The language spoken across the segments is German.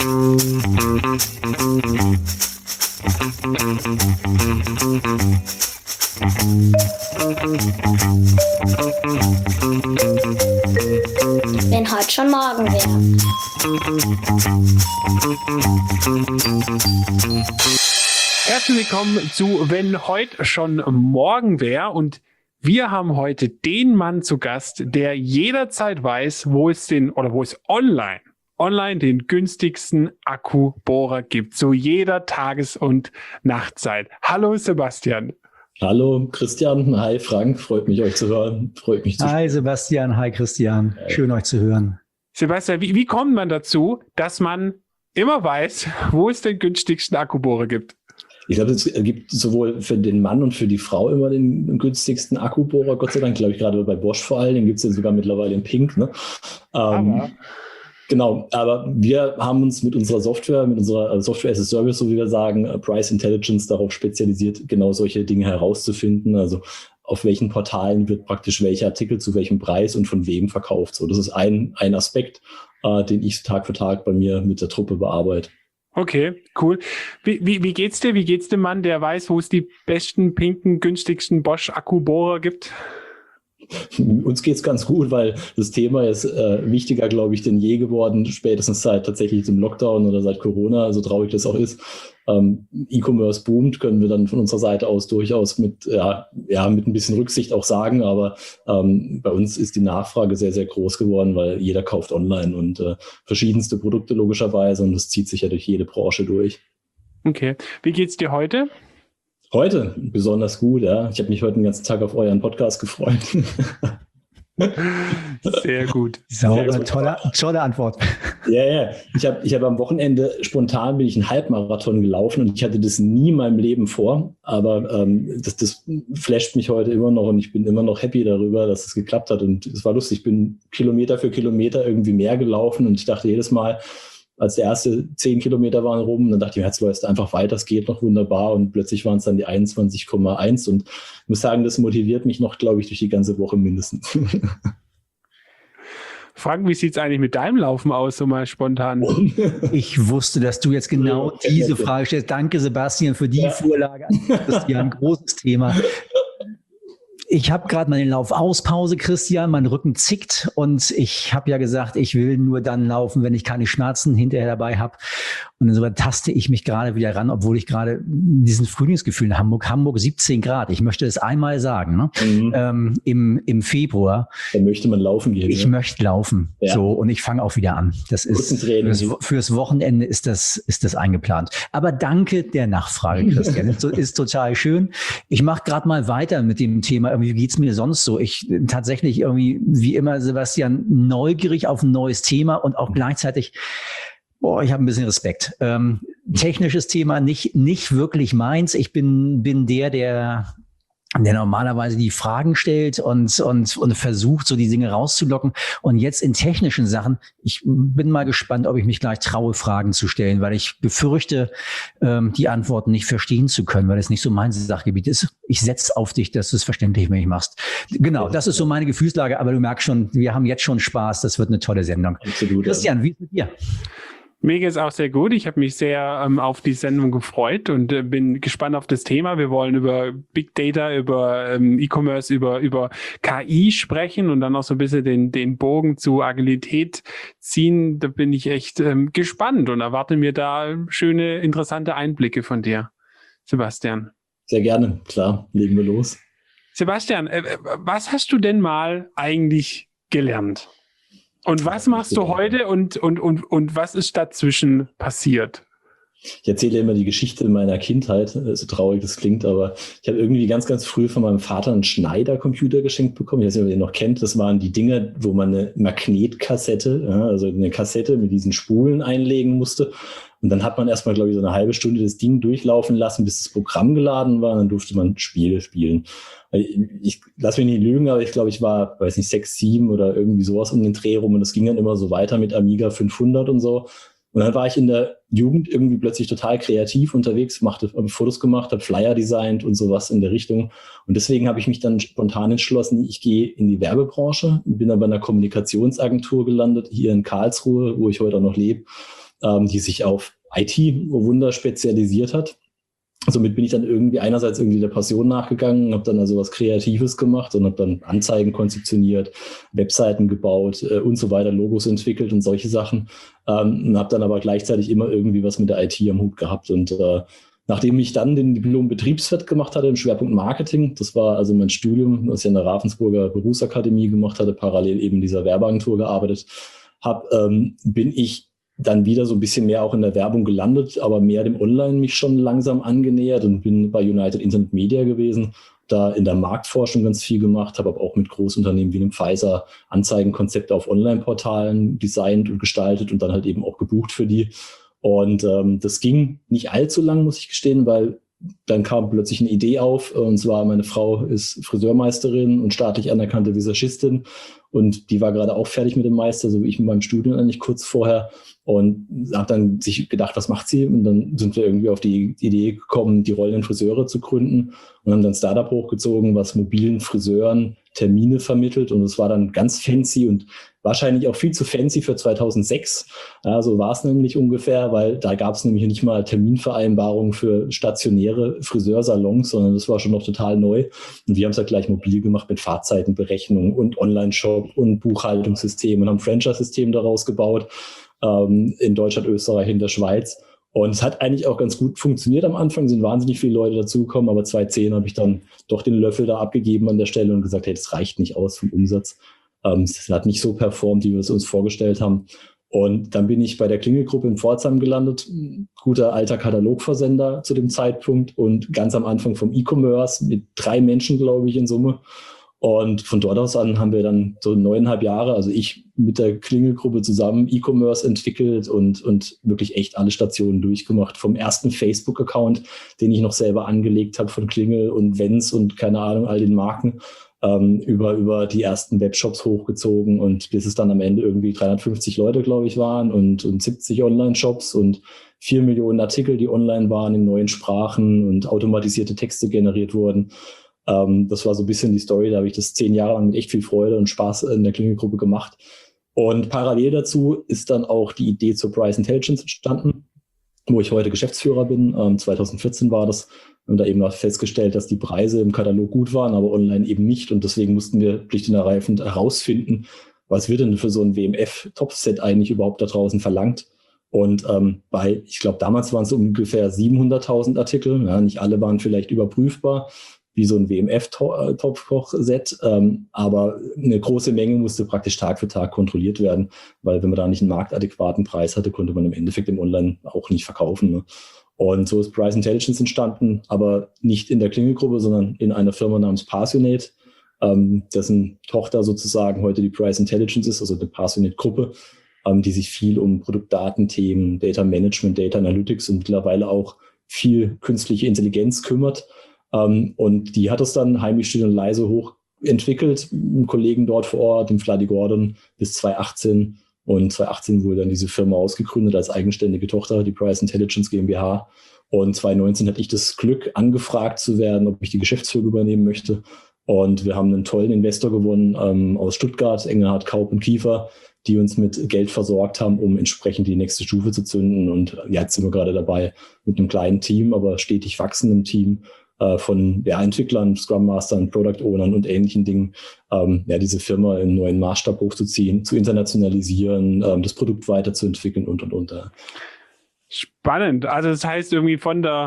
Wenn heute schon morgen wäre. Herzlich willkommen zu Wenn heute schon morgen wäre, und wir haben heute den Mann zu Gast, der jederzeit weiß, wo es online den günstigsten Akkubohrer gibt, zu jeder Tages- und Nachtzeit. Hallo Sebastian. Hallo Christian, hi Frank, freut mich euch zu hören, Hi Sebastian, hi Christian, schön euch zu hören. Sebastian, wie kommt man dazu, dass man immer weiß, wo es den günstigsten Akkubohrer gibt? Ich glaube, es gibt sowohl für den Mann und für die Frau immer den günstigsten Akkubohrer, Gott sei Dank, glaube ich, gerade bei Bosch vor allem, den gibt es ja sogar mittlerweile in Pink, ne? Genau, aber wir haben uns mit unserer Software Software as a Service, so wie wir sagen, Price Intelligence, darauf spezialisiert, genau solche Dinge herauszufinden. Also auf welchen Portalen wird praktisch welcher Artikel zu welchem Preis und von wem verkauft. So, das ist ein Aspekt, den ich Tag für Tag bei mir mit der Truppe bearbeite. Okay, cool. Wie geht's dir? Wie geht's dem Mann, der weiß, wo es die besten, pinken, günstigsten Bosch-Akkubohrer gibt? Uns geht's ganz gut, weil das Thema ist wichtiger, glaube ich, denn je geworden, spätestens seit tatsächlich dem Lockdown oder seit Corona, so traurig das auch ist. E-Commerce boomt, können wir dann von unserer Seite aus durchaus mit ein bisschen Rücksicht auch sagen, aber bei uns ist die Nachfrage sehr, sehr groß geworden, weil jeder kauft online und verschiedenste Produkte logischerweise, und das zieht sich ja durch jede Branche durch. Okay. Wie geht's dir heute? Heute besonders gut, ja. Ich habe mich heute den ganzen Tag auf euren Podcast gefreut. Sehr gut. Sauber, tolle Antwort. Ja. Ich hab am Wochenende spontan bin ich einen Halbmarathon gelaufen und ich hatte das nie in meinem Leben vor. Aber das flasht mich heute immer noch und ich bin immer noch happy darüber, dass es geklappt hat. Und es war lustig, ich bin Kilometer für Kilometer irgendwie mehr gelaufen und ich dachte jedes Mal, als der erste 10 Kilometer waren rum, dann dachte ich mir, jetzt läuft es einfach weiter, es geht noch wunderbar, und plötzlich waren es dann die 21,1 und ich muss sagen, das motiviert mich noch, glaube ich, durch die ganze Woche mindestens. Frank, wie sieht es eigentlich mit deinem Laufen aus, so mal spontan? Ich wusste, dass du jetzt genau diese Frage stellst. Danke, Sebastian, für die Vorlage. Das ist ja ein großes Thema. Ich habe gerade meine Laufauspause, Christian, mein Rücken zickt und ich habe ja gesagt, ich will nur dann laufen, wenn ich keine Schmerzen hinterher dabei habe. Und insofern taste ich mich gerade wieder ran, obwohl ich gerade diesen Frühlingsgefühl in Hamburg 17 Grad, ich möchte es einmal sagen, ne? Im Februar. Da möchte man laufen gehen. Ich möchte laufen, so, und ich fange auch wieder an. Das ist fürs Wochenende ist das eingeplant. Aber danke der Nachfrage, Christian. ist total schön. Ich mache gerade mal weiter mit dem Thema. Wie geht's mir sonst so? Ich tatsächlich irgendwie, wie immer, Sebastian, neugierig auf ein neues Thema und auch gleichzeitig, ich habe ein bisschen Respekt. Technisches Thema nicht wirklich meins. Ich bin der normalerweise die Fragen stellt und versucht, so die Dinge rauszulocken. Und jetzt in technischen Sachen, ich bin mal gespannt, ob ich mich gleich traue, Fragen zu stellen, weil ich befürchte, die Antworten nicht verstehen zu können, weil es nicht so mein Sachgebiet ist. Ich setze auf dich, dass du es verständlich für mich machst. Genau, das ist so meine Gefühlslage, aber du merkst schon, wir haben jetzt schon Spaß, das wird eine tolle Sendung. Absolut. Christian, wie ist es mit dir? Mir geht es auch sehr gut. Ich habe mich sehr auf die Sendung gefreut und bin gespannt auf das Thema. Wir wollen über Big Data, über E-Commerce, über KI sprechen und dann auch so ein bisschen den Bogen zu Agilität ziehen. Da bin ich echt gespannt und erwarte mir da schöne, interessante Einblicke von dir, Sebastian. Sehr gerne, klar, legen wir los. Sebastian, was hast du denn mal eigentlich gelernt? Und was machst du heute und was ist dazwischen passiert? Ich erzähle immer die Geschichte meiner Kindheit, so traurig das klingt, aber ich habe irgendwie ganz, ganz früh von meinem Vater einen Schneider-Computer geschenkt bekommen. Ich weiß nicht, ob ihr den noch kennt. Das waren die Dinger, wo man eine Magnetkassette, also eine Kassette mit diesen Spulen einlegen musste. Und dann hat man erstmal, glaube ich, so eine halbe Stunde das Ding durchlaufen lassen, bis das Programm geladen war. Und dann durfte man Spiele spielen. Ich lass mich nicht lügen, aber ich glaube, ich war, 6, 7 oder irgendwie sowas um den Dreh rum. Und das ging dann immer so weiter mit Amiga 500 und so. Und dann war ich in der Jugend irgendwie plötzlich total kreativ unterwegs, habe Fotos gemacht, habe Flyer designt und sowas in der Richtung. Und deswegen habe ich mich dann spontan entschlossen, ich gehe in die Werbebranche, bin dann bei einer Kommunikationsagentur gelandet, hier in Karlsruhe, wo ich heute auch noch lebe. die sich auf IT-Wunder spezialisiert hat. Somit bin ich dann irgendwie einerseits irgendwie der Passion nachgegangen, habe dann also was Kreatives gemacht und habe dann Anzeigen konzeptioniert, Webseiten gebaut und so weiter, Logos entwickelt und solche Sachen. Und habe dann aber gleichzeitig immer irgendwie was mit der IT am Hut gehabt. Und nachdem ich dann den Diplom-Betriebswirt gemacht hatte im Schwerpunkt Marketing, das war also mein Studium, das ich an der Ravensburger Berufsakademie gemacht hatte, parallel eben dieser Werbeagentur gearbeitet habe, bin ich dann wieder so ein bisschen mehr auch in der Werbung gelandet, aber mehr dem Online mich schon langsam angenähert und bin bei United Internet Media gewesen, da in der Marktforschung ganz viel gemacht, habe aber auch mit Großunternehmen wie einem Pfizer Anzeigenkonzepte auf Online-Portalen designt und gestaltet und dann halt eben auch gebucht für die. Und das ging nicht allzu lang, muss ich gestehen, weil dann kam plötzlich eine Idee auf, und zwar meine Frau ist Friseurmeisterin und staatlich anerkannte Visagistin und die war gerade auch fertig mit dem Meister, so wie ich mit meinem Studium eigentlich kurz vorher, und habe dann sich gedacht, was macht sie? Und dann sind wir irgendwie auf die Idee gekommen, die rollenden Friseure zu gründen und haben dann ein Startup hochgezogen, was mobilen Friseuren Termine vermittelt, und es war dann ganz fancy und wahrscheinlich auch viel zu fancy für 2006. Ja, so war es nämlich ungefähr, weil da gab es nämlich nicht mal Terminvereinbarungen für stationäre Friseursalons, sondern das war schon noch total neu. Und wir haben es halt gleich mobil gemacht mit Fahrzeitenberechnung und Online-Shop und Buchhaltungssystem und haben ein Franchise-System daraus gebaut, in Deutschland, Österreich, in der Schweiz. Und es hat eigentlich auch ganz gut funktioniert am Anfang, sind wahnsinnig viele Leute dazugekommen, aber 2010 habe ich dann doch den Löffel da abgegeben an der Stelle und gesagt, hey, das reicht nicht aus vom Umsatz. Es hat nicht so performt, wie wir es uns vorgestellt haben. Und dann bin ich bei der Klingelgruppe in Pforzheim gelandet, guter alter Katalogversender zu dem Zeitpunkt und ganz am Anfang vom E-Commerce mit 3 Menschen, glaube ich, in Summe. Und von dort aus an haben wir dann so 9,5 Jahre, also ich mit der Klingelgruppe zusammen E-Commerce entwickelt und wirklich echt alle Stationen durchgemacht. Vom ersten Facebook-Account, den ich noch selber angelegt habe von Klingel und Vents und keine Ahnung, all den Marken, über die ersten Webshops hochgezogen und bis es dann am Ende irgendwie 350 Leute, glaube ich, waren und 70 Online-Shops und 4 Millionen Artikel, die online waren in neuen Sprachen und automatisierte Texte generiert wurden. Das war so ein bisschen die Story, da habe ich das 10 Jahre lang mit echt viel Freude und Spaß in der Klingelgruppe gemacht. Und parallel dazu ist dann auch die Idee zur Price Intelligence entstanden, wo ich heute Geschäftsführer bin. 2014 war das. Und da eben auch festgestellt, dass die Preise im Katalog gut waren, aber online eben nicht. Und deswegen mussten wir schlicht und ergreifend herausfinden, was wird denn für so ein WMF-Topset eigentlich überhaupt da draußen verlangt. Und ich glaube, damals waren es ungefähr 700.000 Artikel. Ja, nicht alle waren vielleicht überprüfbar, wie so ein WMF-Topfkoch-Set. Aber eine große Menge musste praktisch Tag für Tag kontrolliert werden, weil wenn man da nicht einen marktadäquaten Preis hatte, konnte man im Endeffekt im Online auch nicht verkaufen. Ne? Und so ist Price Intelligence entstanden, aber nicht in der Klingelgruppe, sondern in einer Firma namens Passionate, dessen Tochter sozusagen heute die Price Intelligence ist, also die Passionate-Gruppe, die sich viel um Produktdatenthemen, Data Management, Data Analytics und mittlerweile auch viel künstliche Intelligenz kümmert. Und die hat es dann heimlich still und leise hochentwickelt, einen Kollegen dort vor Ort, den Vladi Gordon, bis 2018. Und 2018 wurde dann diese Firma ausgegründet als eigenständige Tochter, die Price Intelligence GmbH. Und 2019 hatte ich das Glück, angefragt zu werden, ob ich die Geschäftsführung übernehmen möchte. Und wir haben einen tollen Investor gewonnen aus Stuttgart, Engelhardt, Kaup und Kiefer, die uns mit Geld versorgt haben, um entsprechend die nächste Stufe zu zünden. Und jetzt sind wir gerade dabei mit einem kleinen Team, aber stetig wachsendem Team von Entwicklern, Scrum Mastern, Product Ownern und ähnlichen Dingen, diese Firma in einen neuen Maßstab hochzuziehen, zu internationalisieren, das Produkt weiterzuentwickeln und. Spannend. Also das heißt irgendwie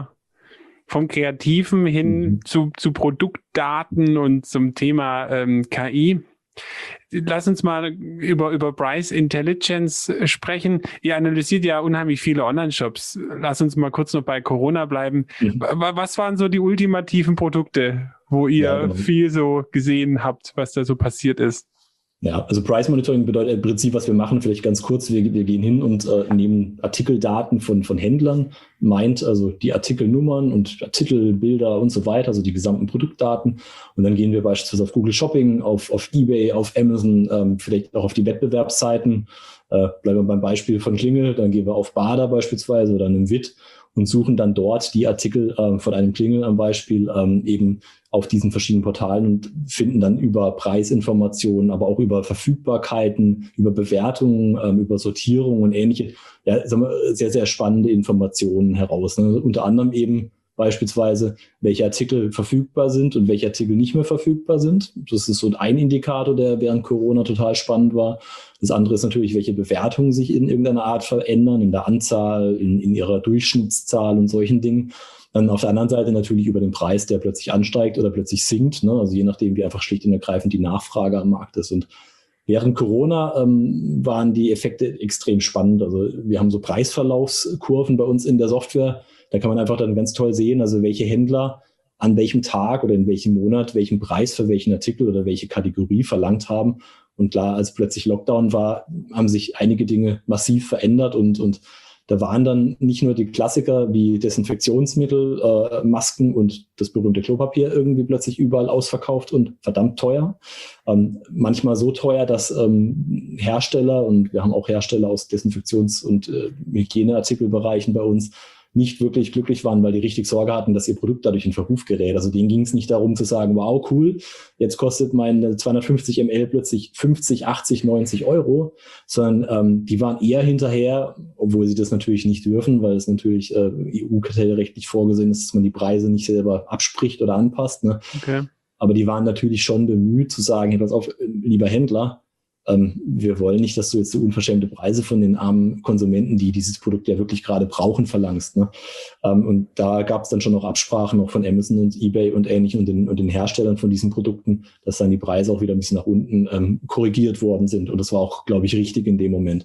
vom Kreativen hin zu Produktdaten und zum Thema KI. Lass uns mal über Price Intelligence sprechen. Ihr analysiert ja unheimlich viele Online-Shops. Lass uns mal kurz noch bei Corona bleiben. Was waren so die ultimativen Produkte, wo ihr viel so gesehen habt, was da so passiert ist? Ja, also Price Monitoring bedeutet im Prinzip, was wir machen, vielleicht ganz kurz, wir gehen hin und nehmen Artikeldaten von Händlern, meint also die Artikelnummern und Titel, Bilder und so weiter, also die gesamten Produktdaten. Und dann gehen wir beispielsweise auf Google Shopping, auf eBay, auf Amazon, vielleicht auch auf die Wettbewerbsseiten Bleiben wir beim Beispiel von Klingel, dann gehen wir auf Bader beispielsweise oder einem WIT und suchen dann dort die Artikel von einem Klingel am Beispiel eben auf diesen verschiedenen Portalen und finden dann über Preisinformationen, aber auch über Verfügbarkeiten, über Bewertungen, über Sortierung und ähnliche, ja, sagen wir, sehr, sehr spannende Informationen heraus. Ne? Unter anderem eben beispielsweise, welche Artikel verfügbar sind und welche Artikel nicht mehr verfügbar sind. Das ist so ein Indikator, der während Corona total spannend war. Das andere ist natürlich, welche Bewertungen sich in irgendeiner Art verändern, in der Anzahl, in ihrer Durchschnittszahl und solchen Dingen. Dann auf der anderen Seite natürlich über den Preis, der plötzlich ansteigt oder plötzlich sinkt. Ne? Also je nachdem, wie einfach schlicht und ergreifend die Nachfrage am Markt ist. Und während Corona waren die Effekte extrem spannend. Also wir haben so Preisverlaufskurven bei uns in der Software. Da kann man einfach dann ganz toll sehen, also welche Händler an welchem Tag oder in welchem Monat welchen Preis für welchen Artikel oder welche Kategorie verlangt haben. Und klar, als plötzlich Lockdown war, haben sich einige Dinge massiv verändert und da waren dann nicht nur die Klassiker wie Desinfektionsmittel, Masken und das berühmte Klopapier irgendwie plötzlich überall ausverkauft und verdammt teuer. Manchmal so teuer, dass Hersteller, und wir haben auch Hersteller aus Desinfektions- und Hygieneartikelbereichen bei uns, nicht wirklich glücklich waren, weil die richtig Sorge hatten, dass ihr Produkt dadurch in Verruf gerät. Also denen ging es nicht darum zu sagen, wow, cool, jetzt kostet meine 250 ml plötzlich 50, 80, 90 Euro, sondern die waren eher hinterher, obwohl sie das natürlich nicht dürfen, weil es natürlich EU-kartellrechtlich vorgesehen ist, dass man die Preise nicht selber abspricht oder anpasst. Ne? Okay. Aber die waren natürlich schon bemüht zu sagen, hey, pass auf, lieber Händler, wir wollen nicht, dass du jetzt so unverschämte Preise von den armen Konsumenten, die dieses Produkt ja wirklich gerade brauchen, verlangst. Ne? Und da gab es dann schon noch Absprachen auch von Amazon und eBay und ähnlichen und den Herstellern von diesen Produkten, dass dann die Preise auch wieder ein bisschen nach unten korrigiert worden sind. Und das war auch, glaube ich, richtig in dem Moment.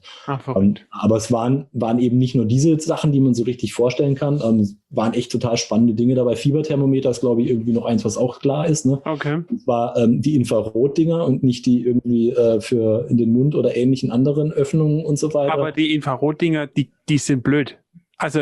Aber es waren eben nicht nur diese Sachen, die man so richtig vorstellen kann. Es waren echt total spannende Dinge dabei. Fieberthermometer ist, glaube ich, irgendwie noch eins, was auch klar ist. Ne? Okay. Das war die Infrarotdinger und nicht die irgendwie für in den Mund oder ähnlichen anderen Öffnungen und so weiter. Aber die Infrarotdinger, die sind blöd. Also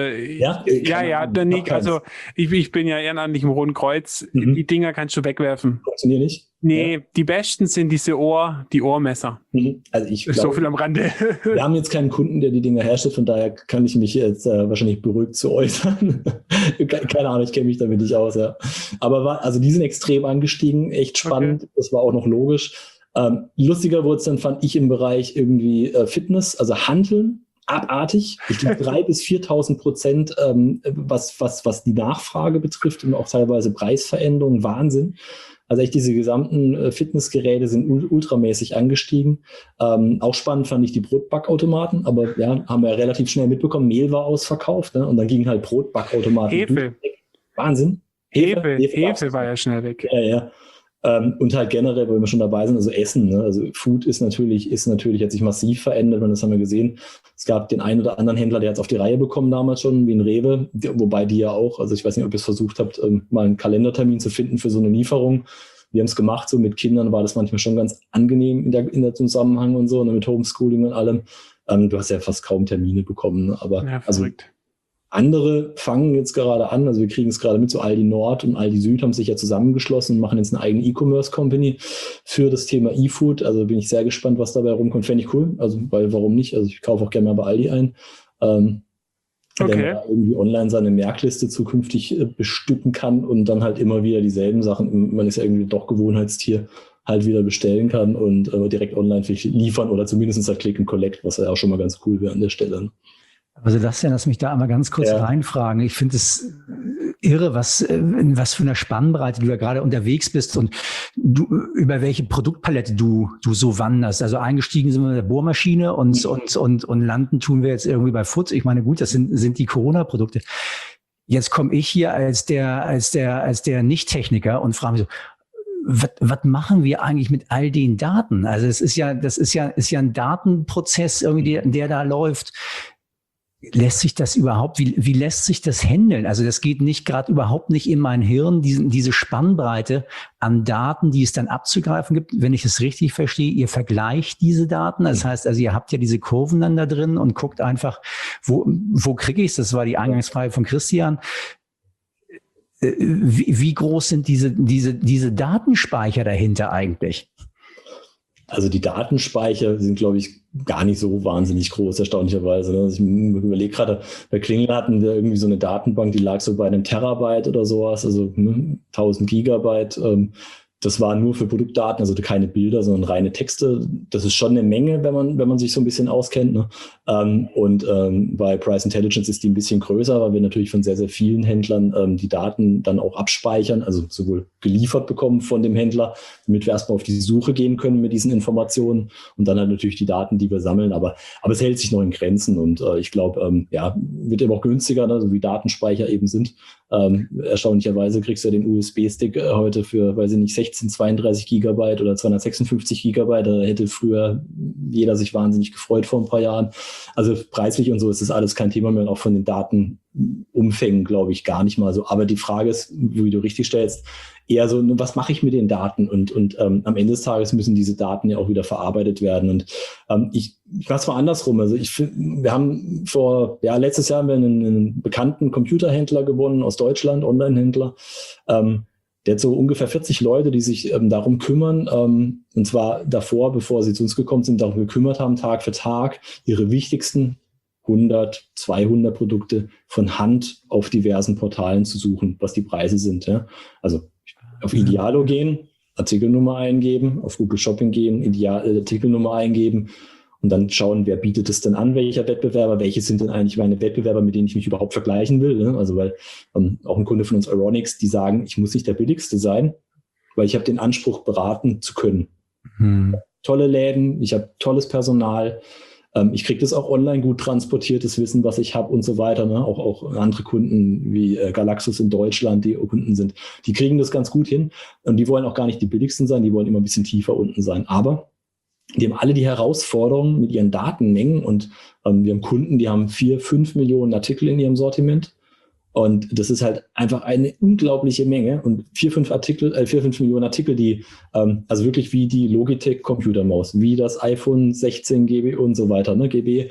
also ich bin ja ehrenamtlich im Roten Kreuz. Die Dinger kannst du wegwerfen. Funktionieren nicht? Nee, die besten sind die Ohrmesser. Also ich glaube, so viel am Rande. Wir haben jetzt keinen Kunden, der die Dinger herstellt, von daher kann ich mich jetzt wahrscheinlich beruhigt zu äußern. Keine Ahnung, ich kenne mich damit nicht aus. Ja. Aber also die sind extrem angestiegen, echt spannend. Okay. Das war auch noch logisch. Lustiger wurde es dann, fand ich, im Bereich irgendwie Fitness, also Hanteln. Abartig. Ich glaube 3.000 bis 4.000%, was die Nachfrage betrifft und auch teilweise Preisveränderungen. Wahnsinn. Also echt diese gesamten Fitnessgeräte sind ultramäßig angestiegen. Auch spannend fand ich die Brotbackautomaten, aber ja, haben wir ja relativ schnell mitbekommen, Mehl war ausverkauft, ne? Und dann gingen halt Brotbackautomaten. Hefe. Wahnsinn. Hefe war ja schnell weg. Ja. Und halt generell, wenn wir schon dabei sind, also Essen, ne? Also Food ist natürlich, hat sich massiv verändert und das haben wir gesehen. Es gab den einen oder anderen Händler, der hat es auf die Reihe bekommen damals schon, wie ein Rewe, wobei die ja auch, also ich weiß nicht, ob ihr es versucht habt, mal einen Kalendertermin zu finden für so eine Lieferung. Wir haben es gemacht, so mit Kindern war das manchmal schon ganz angenehm in der Zusammenhang und so, ne? Mit Homeschooling und allem. Du hast ja fast kaum Termine bekommen, ne? Aber ja, also andere fangen jetzt gerade an, also wir kriegen es gerade mit, so Aldi Nord und Aldi Süd haben sich ja zusammengeschlossen und machen jetzt eine eigene E-Commerce-Company für das Thema E-Food. Also bin ich sehr gespannt, was dabei rumkommt. Fände ich cool, also weil warum nicht? Also ich kaufe auch gerne mal bei Aldi ein. Wenn man da irgendwie online seine Merkliste zukünftig bestücken kann und dann halt immer wieder dieselben Sachen, man ist ja irgendwie doch Gewohnheitstier, halt wieder bestellen kann und direkt online liefern oder zumindest halt Click and Collect, was ja auch schon mal ganz cool wäre an der Stelle. Also lass mich da einmal ganz kurz reinfragen. Ich finde es irre, was für eine Spannbreite du da gerade unterwegs bist und über welche Produktpalette du so wanderst. Also eingestiegen sind wir mit der Bohrmaschine und landen tun wir jetzt irgendwie bei Food. Ich meine, gut, das sind die Corona-Produkte. Jetzt komme ich hier als der Nicht-Techniker und frage mich so, was machen wir eigentlich mit all den Daten? Also das ist ja ein Datenprozess irgendwie, der da läuft. Lässt sich das überhaupt, wie lässt sich das handeln? Also das geht nicht gerade überhaupt nicht in mein Hirn, diese Spannbreite an Daten, die es dann abzugreifen gibt. Wenn ich es richtig verstehe, ihr vergleicht diese Daten. Das heißt, also ihr habt ja diese Kurven dann da drin und guckt einfach, wo kriege ich es? Das war die Eingangsfrage von Christian. Wie groß sind diese Datenspeicher dahinter eigentlich? Also die Datenspeicher sind, glaube ich, gar nicht so wahnsinnig groß, erstaunlicherweise. Also ich überlege gerade, bei Klingel hatten wir irgendwie so eine Datenbank, die lag so bei einem Terabyte oder sowas, also 1000 Gigabyte. Das war nur für Produktdaten, also keine Bilder, sondern reine Texte. Das ist schon eine Menge, wenn man sich so ein bisschen auskennt. Ne? Bei Price Intelligence ist die ein bisschen größer, weil wir natürlich von sehr, sehr vielen Händlern die Daten dann auch abspeichern, also sowohl geliefert bekommen von dem Händler, damit wir erstmal auf die Suche gehen können mit diesen Informationen und dann halt natürlich die Daten, die wir sammeln. Aber es hält sich noch in Grenzen und ich glaube, wird eben auch günstiger, ne? So wie Datenspeicher eben sind. Erstaunlicherweise kriegst du ja den USB-Stick heute für, weiß ich nicht, 16, 32 Gigabyte oder 256 Gigabyte. Da hätte früher jeder sich wahnsinnig gefreut vor ein paar Jahren. Also preislich und so ist das alles kein Thema mehr und auch von den Datenumfängen, glaube ich, gar nicht mal so. Aber die Frage ist, wie du richtig stellst, eher so, was mache ich mit den Daten? Und am Ende des Tages müssen diese Daten ja auch wieder verarbeitet werden. Und ich mache es mal andersrum. Also wir haben letztes Jahr haben wir einen bekannten Computerhändler gewonnen aus Deutschland, Online-Händler. Der hat so ungefähr 40 Leute, die sich darum kümmern, und zwar davor, bevor sie zu uns gekommen sind, darum gekümmert haben, Tag für Tag, ihre wichtigsten 100, 200 Produkte von Hand auf diversen Portalen zu suchen, was die Preise sind. Ja? Also auf Idealo gehen, Artikelnummer eingeben, auf Google Shopping gehen, Artikelnummer eingeben und dann schauen, wer bietet es denn an, welcher Wettbewerber, welche sind denn eigentlich meine Wettbewerber, mit denen ich mich überhaupt vergleichen will. Ne? Also weil auch ein Kunde von uns, Euronics, die sagen, ich muss nicht der Billigste sein, weil ich habe den Anspruch, beraten zu können. Tolle Läden, ich habe tolles Personal, ich kriege das auch online gut transportiert, das Wissen, was ich habe und so weiter. Ne? Auch andere Kunden wie Galaxus in Deutschland, die Kunden sind, die kriegen das ganz gut hin. Und die wollen auch gar nicht die billigsten sein, die wollen immer ein bisschen tiefer unten sein. Aber die haben alle die Herausforderungen mit ihren Datenmengen und wir haben Kunden, die haben 4, 5 Millionen Artikel in ihrem Sortiment. Und das ist halt einfach eine unglaubliche Menge und 4, 5 Millionen Artikel, die also wirklich wie die Logitech Computermaus, wie das iPhone 16 GB und so weiter, ne, GB.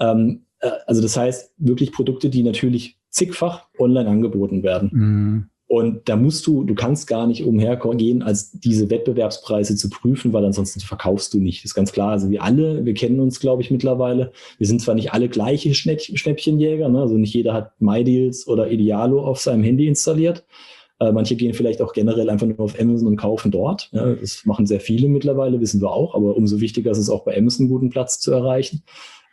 Also das heißt wirklich Produkte, die natürlich zigfach online angeboten werden. Und da du kannst gar nicht umhergehen, als diese Wettbewerbspreise zu prüfen, weil ansonsten verkaufst du nicht. Das ist ganz klar. Also wir kennen uns, glaube ich, mittlerweile. Wir sind zwar nicht alle gleiche Schnäppchenjäger, ne? Also nicht jeder hat MyDeals oder Idealo auf seinem Handy installiert. Manche gehen vielleicht auch generell einfach nur auf Amazon und kaufen dort. Ja, das machen sehr viele mittlerweile, wissen wir auch. Aber umso wichtiger ist es auch bei Amazon einen guten Platz zu erreichen.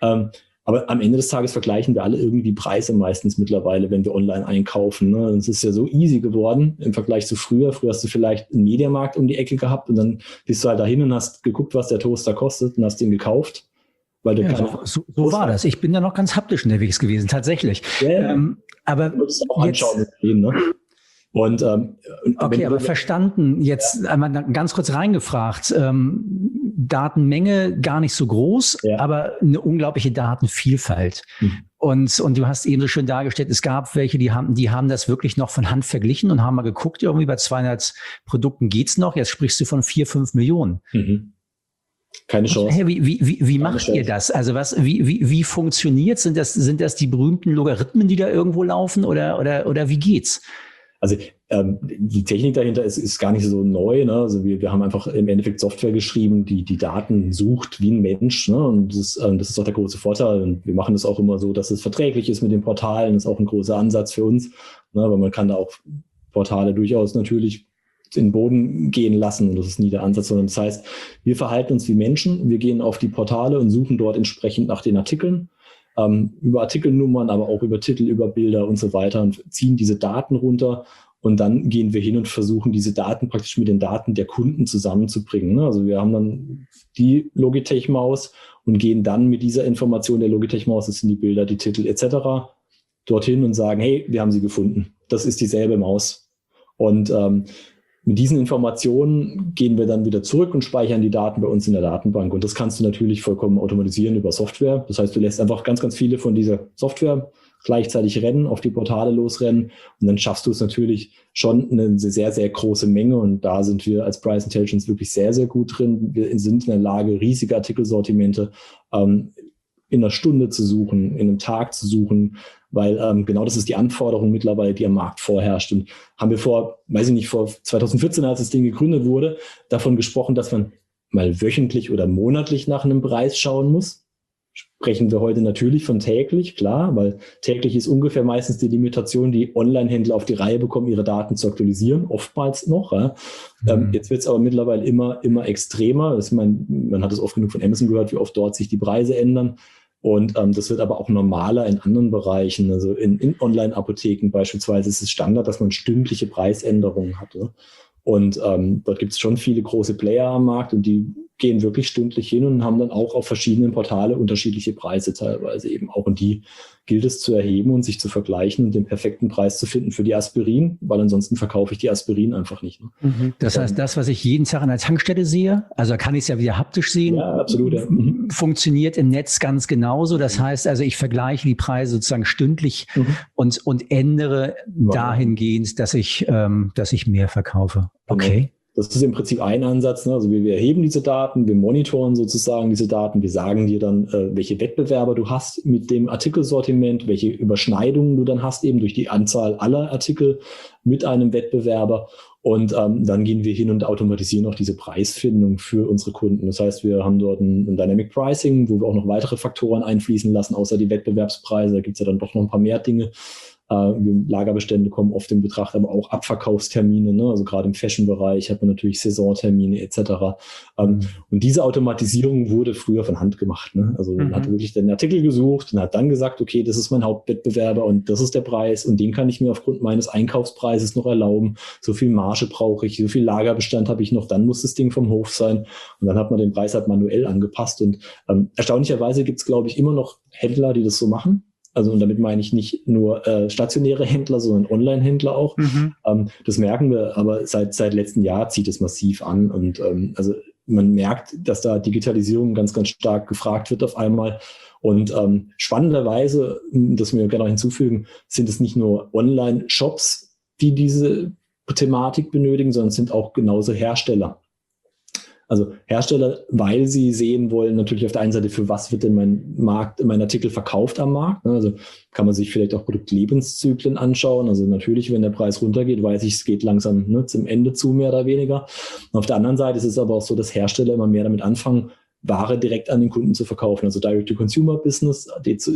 Aber am Ende des Tages vergleichen wir alle irgendwie Preise meistens mittlerweile, wenn wir online einkaufen. Ne? Es ist ja so easy geworden im Vergleich zu früher. Früher hast du vielleicht einen Mediamarkt um die Ecke gehabt und dann bist du halt dahin und hast geguckt, was der Toaster kostet und hast den gekauft. Weil du so war das. Ich bin ja noch ganz haptisch unterwegs gewesen, tatsächlich. Ja, aber du musst auch anschauen mit denen, ne? Und, okay, aber verstanden. Jetzt einmal ganz kurz reingefragt. Datenmenge gar nicht so groß, aber eine unglaubliche Datenvielfalt. Und du hast eben so schön dargestellt, es gab welche, die haben das wirklich noch von Hand verglichen und haben mal geguckt, irgendwie bei 200 Produkten geht's noch. Jetzt sprichst du von 4, 5 Millionen. Keine Chance. Hey, wie macht ihr das? Also wie funktioniert? Sind das die berühmten Logarithmen, die da irgendwo laufen oder wie geht's? Also die Technik dahinter ist gar nicht so neu. Ne? Also wir haben einfach im Endeffekt Software geschrieben, die Daten sucht wie ein Mensch. Ne? Und das ist auch der große Vorteil. Und wir machen das auch immer so, dass es verträglich ist mit den Portalen. Das ist auch ein großer Ansatz für uns. Ne? Weil man kann da auch Portale durchaus natürlich in den Boden gehen lassen. Und das ist nie der Ansatz, sondern das heißt, wir verhalten uns wie Menschen. Wir gehen auf die Portale und suchen dort entsprechend nach den Artikeln. Über Artikelnummern, aber auch über Titel, über Bilder und so weiter und ziehen diese Daten runter und dann gehen wir hin und versuchen, diese Daten praktisch mit den Daten der Kunden zusammenzubringen. Also wir haben dann die Logitech-Maus und gehen dann mit dieser Information der Logitech-Maus, das sind die Bilder, die Titel etc., dorthin und sagen, hey, wir haben sie gefunden. Das ist dieselbe Maus. Und mit diesen Informationen gehen wir dann wieder zurück und speichern die Daten bei uns in der Datenbank. Und das kannst du natürlich vollkommen automatisieren über Software. Das heißt, du lässt einfach ganz, ganz viele von dieser Software gleichzeitig rennen, auf die Portale losrennen. Und dann schaffst du es natürlich schon eine sehr, sehr große Menge. Und da sind wir als Price Intelligence wirklich sehr, sehr gut drin. Wir sind in der Lage, riesige Artikelsortimente in einer Stunde zu suchen, in einem Tag zu suchen, weil genau das ist die Anforderung mittlerweile, die am Markt vorherrscht. Und haben wir vor 2014, als das Ding gegründet wurde, davon gesprochen, dass man mal wöchentlich oder monatlich nach einem Preis schauen muss. Sprechen wir heute natürlich von täglich, klar, weil täglich ist ungefähr meistens die Limitation, die Online-Händler auf die Reihe bekommen, ihre Daten zu aktualisieren, oftmals noch. Ja. Jetzt wird es aber mittlerweile immer extremer. Man hat es oft genug von Amazon gehört, wie oft dort sich die Preise ändern. Und das wird aber auch normaler in anderen Bereichen. Also in Online-Apotheken beispielsweise ist es Standard, dass man stündliche Preisänderungen hat. Ja. Und dort gibt es schon viele große Player am Markt und die gehen wirklich stündlich hin und haben dann auch auf verschiedenen Portale unterschiedliche Preise teilweise eben auch. Und die gilt es zu erheben und sich zu vergleichen und den perfekten Preis zu finden für die Aspirin, weil ansonsten verkaufe ich die Aspirin einfach nicht. Ne? Mhm. Das heißt, das, was ich jeden Tag an der Tankstelle sehe, also kann ich es ja wieder haptisch sehen, ja, absolut, ja. Funktioniert im Netz ganz genauso. Das heißt also, ich vergleiche die Preise sozusagen stündlich und ändere dahingehend, dass ich mehr verkaufe. Okay. Das ist im Prinzip ein Ansatz. Ne? Also wir erheben diese Daten, wir monitoren sozusagen diese Daten, wir sagen dir dann, welche Wettbewerber du hast mit dem Artikelsortiment, welche Überschneidungen du dann hast eben durch die Anzahl aller Artikel mit einem Wettbewerber. Und dann gehen wir hin und automatisieren auch diese Preisfindung für unsere Kunden. Das heißt, wir haben dort ein Dynamic Pricing, wo wir auch noch weitere Faktoren einfließen lassen, außer die Wettbewerbspreise. Da gibt es ja dann doch noch ein paar mehr Dinge. Lagerbestände kommen oft in Betracht, aber auch Abverkaufstermine, ne? Also gerade im Fashion-Bereich hat man natürlich Saisontermine etc. Und diese Automatisierung wurde früher von Hand gemacht. Ne? Also man hat wirklich den Artikel gesucht und hat dann gesagt, okay, das ist mein Hauptwettbewerber und das ist der Preis und den kann ich mir aufgrund meines Einkaufspreises noch erlauben. So viel Marge brauche ich, so viel Lagerbestand habe ich noch, dann muss das Ding vom Hof sein. Und dann hat man den Preis halt manuell angepasst. Und erstaunlicherweise gibt es, glaube ich, immer noch Händler, die das so machen. Also und damit meine ich nicht nur stationäre Händler, sondern Online-Händler auch. Das merken wir, aber seit letztem Jahr zieht es massiv an. Und also man merkt, dass da Digitalisierung ganz, ganz stark gefragt wird auf einmal. Und spannenderweise, das wir gerne noch hinzufügen, sind es nicht nur Online-Shops, die diese Thematik benötigen, sondern es sind auch genauso Hersteller. Also Hersteller, weil sie sehen wollen, natürlich auf der einen Seite, für was wird denn mein Artikel verkauft am Markt. Also kann man sich vielleicht auch Produktlebenszyklen anschauen. Also natürlich, wenn der Preis runtergeht, weiß ich, es geht langsam zum Ende zu, mehr oder weniger. Und auf der anderen Seite ist es aber auch so, dass Hersteller immer mehr damit anfangen, Ware direkt an den Kunden zu verkaufen. Also Direct-to-Consumer-Business,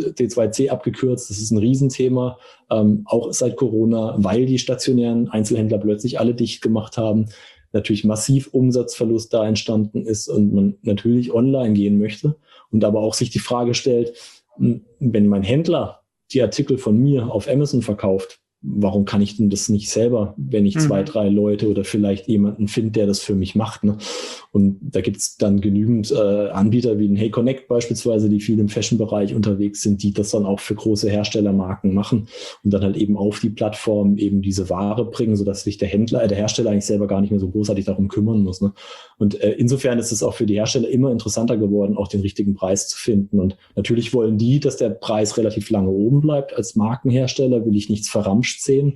D2C abgekürzt, das ist ein Riesenthema, auch seit Corona, weil die stationären Einzelhändler plötzlich alle dicht gemacht haben. Natürlich massiv Umsatzverlust da entstanden ist und man natürlich online gehen möchte und aber auch sich die Frage stellt, wenn mein Händler die Artikel von mir auf Amazon verkauft, warum kann ich denn das nicht selber, wenn ich 2, 3 Leute oder vielleicht jemanden finde, der das für mich macht, ne? Und da gibt es dann genügend Anbieter wie den Hey Connect beispielsweise, die viel im Fashion-Bereich unterwegs sind, die das dann auch für große Herstellermarken machen und dann halt eben auf die Plattform eben diese Ware bringen, sodass sich der Hersteller eigentlich selber gar nicht mehr so großartig darum kümmern muss, ne? Und insofern ist es auch für die Hersteller immer interessanter geworden, auch den richtigen Preis zu finden. Und natürlich wollen die, dass der Preis relativ lange oben bleibt. Als Markenhersteller will ich nichts verramscht sehen.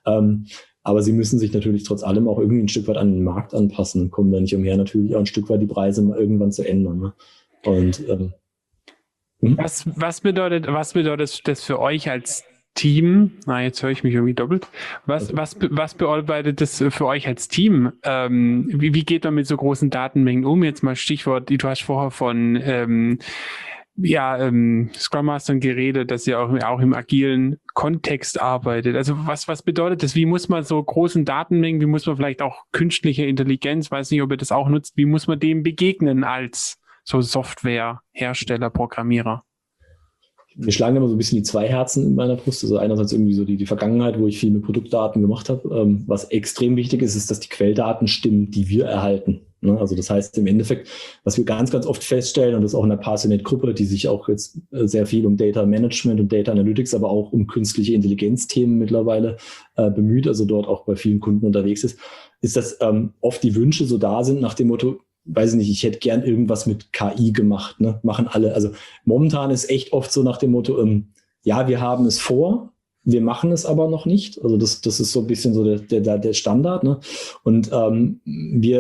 Aber sie müssen sich natürlich trotz allem auch irgendwie ein Stück weit an den Markt anpassen und kommen da nicht umher, natürlich auch ein Stück weit die Preise mal irgendwann zu ändern. Ne? Und was bedeutet das für euch als Team? Jetzt höre ich mich irgendwie doppelt. Was bedeutet das für euch als Team? Wie geht man mit so großen Datenmengen um? Jetzt mal Stichwort, du hast vorher von Scrum Mastern geredet, dass ihr auch im agilen Kontext arbeitet. Also was bedeutet das? Wie muss man so großen Datenmengen, wie muss man vielleicht auch künstliche Intelligenz, weiß nicht, ob ihr das auch nutzt, wie muss man dem begegnen als so Softwarehersteller, Programmierer? Wir schlagen immer so ein bisschen die zwei Herzen in meiner Brust. Also einerseits irgendwie so die Vergangenheit, wo ich viel mit Produktdaten gemacht habe. Was extrem wichtig ist, ist, dass die Quelldaten stimmen, die wir erhalten. Also das heißt im Endeffekt, was wir ganz, ganz oft feststellen, und das ist auch in der Parsenet-Gruppe, die sich auch jetzt sehr viel um Data Management und Data Analytics, aber auch um künstliche Intelligenz-Themen mittlerweile bemüht, also dort auch bei vielen Kunden unterwegs ist, dass oft die Wünsche so da sind nach dem Motto, weiß ich nicht, ich hätte gern irgendwas mit KI gemacht, ne? Machen alle. Also momentan ist echt oft so nach dem Motto, ja, wir haben es vor, wir machen es aber noch nicht. Also das ist so ein bisschen so der Standard, ne? Und wir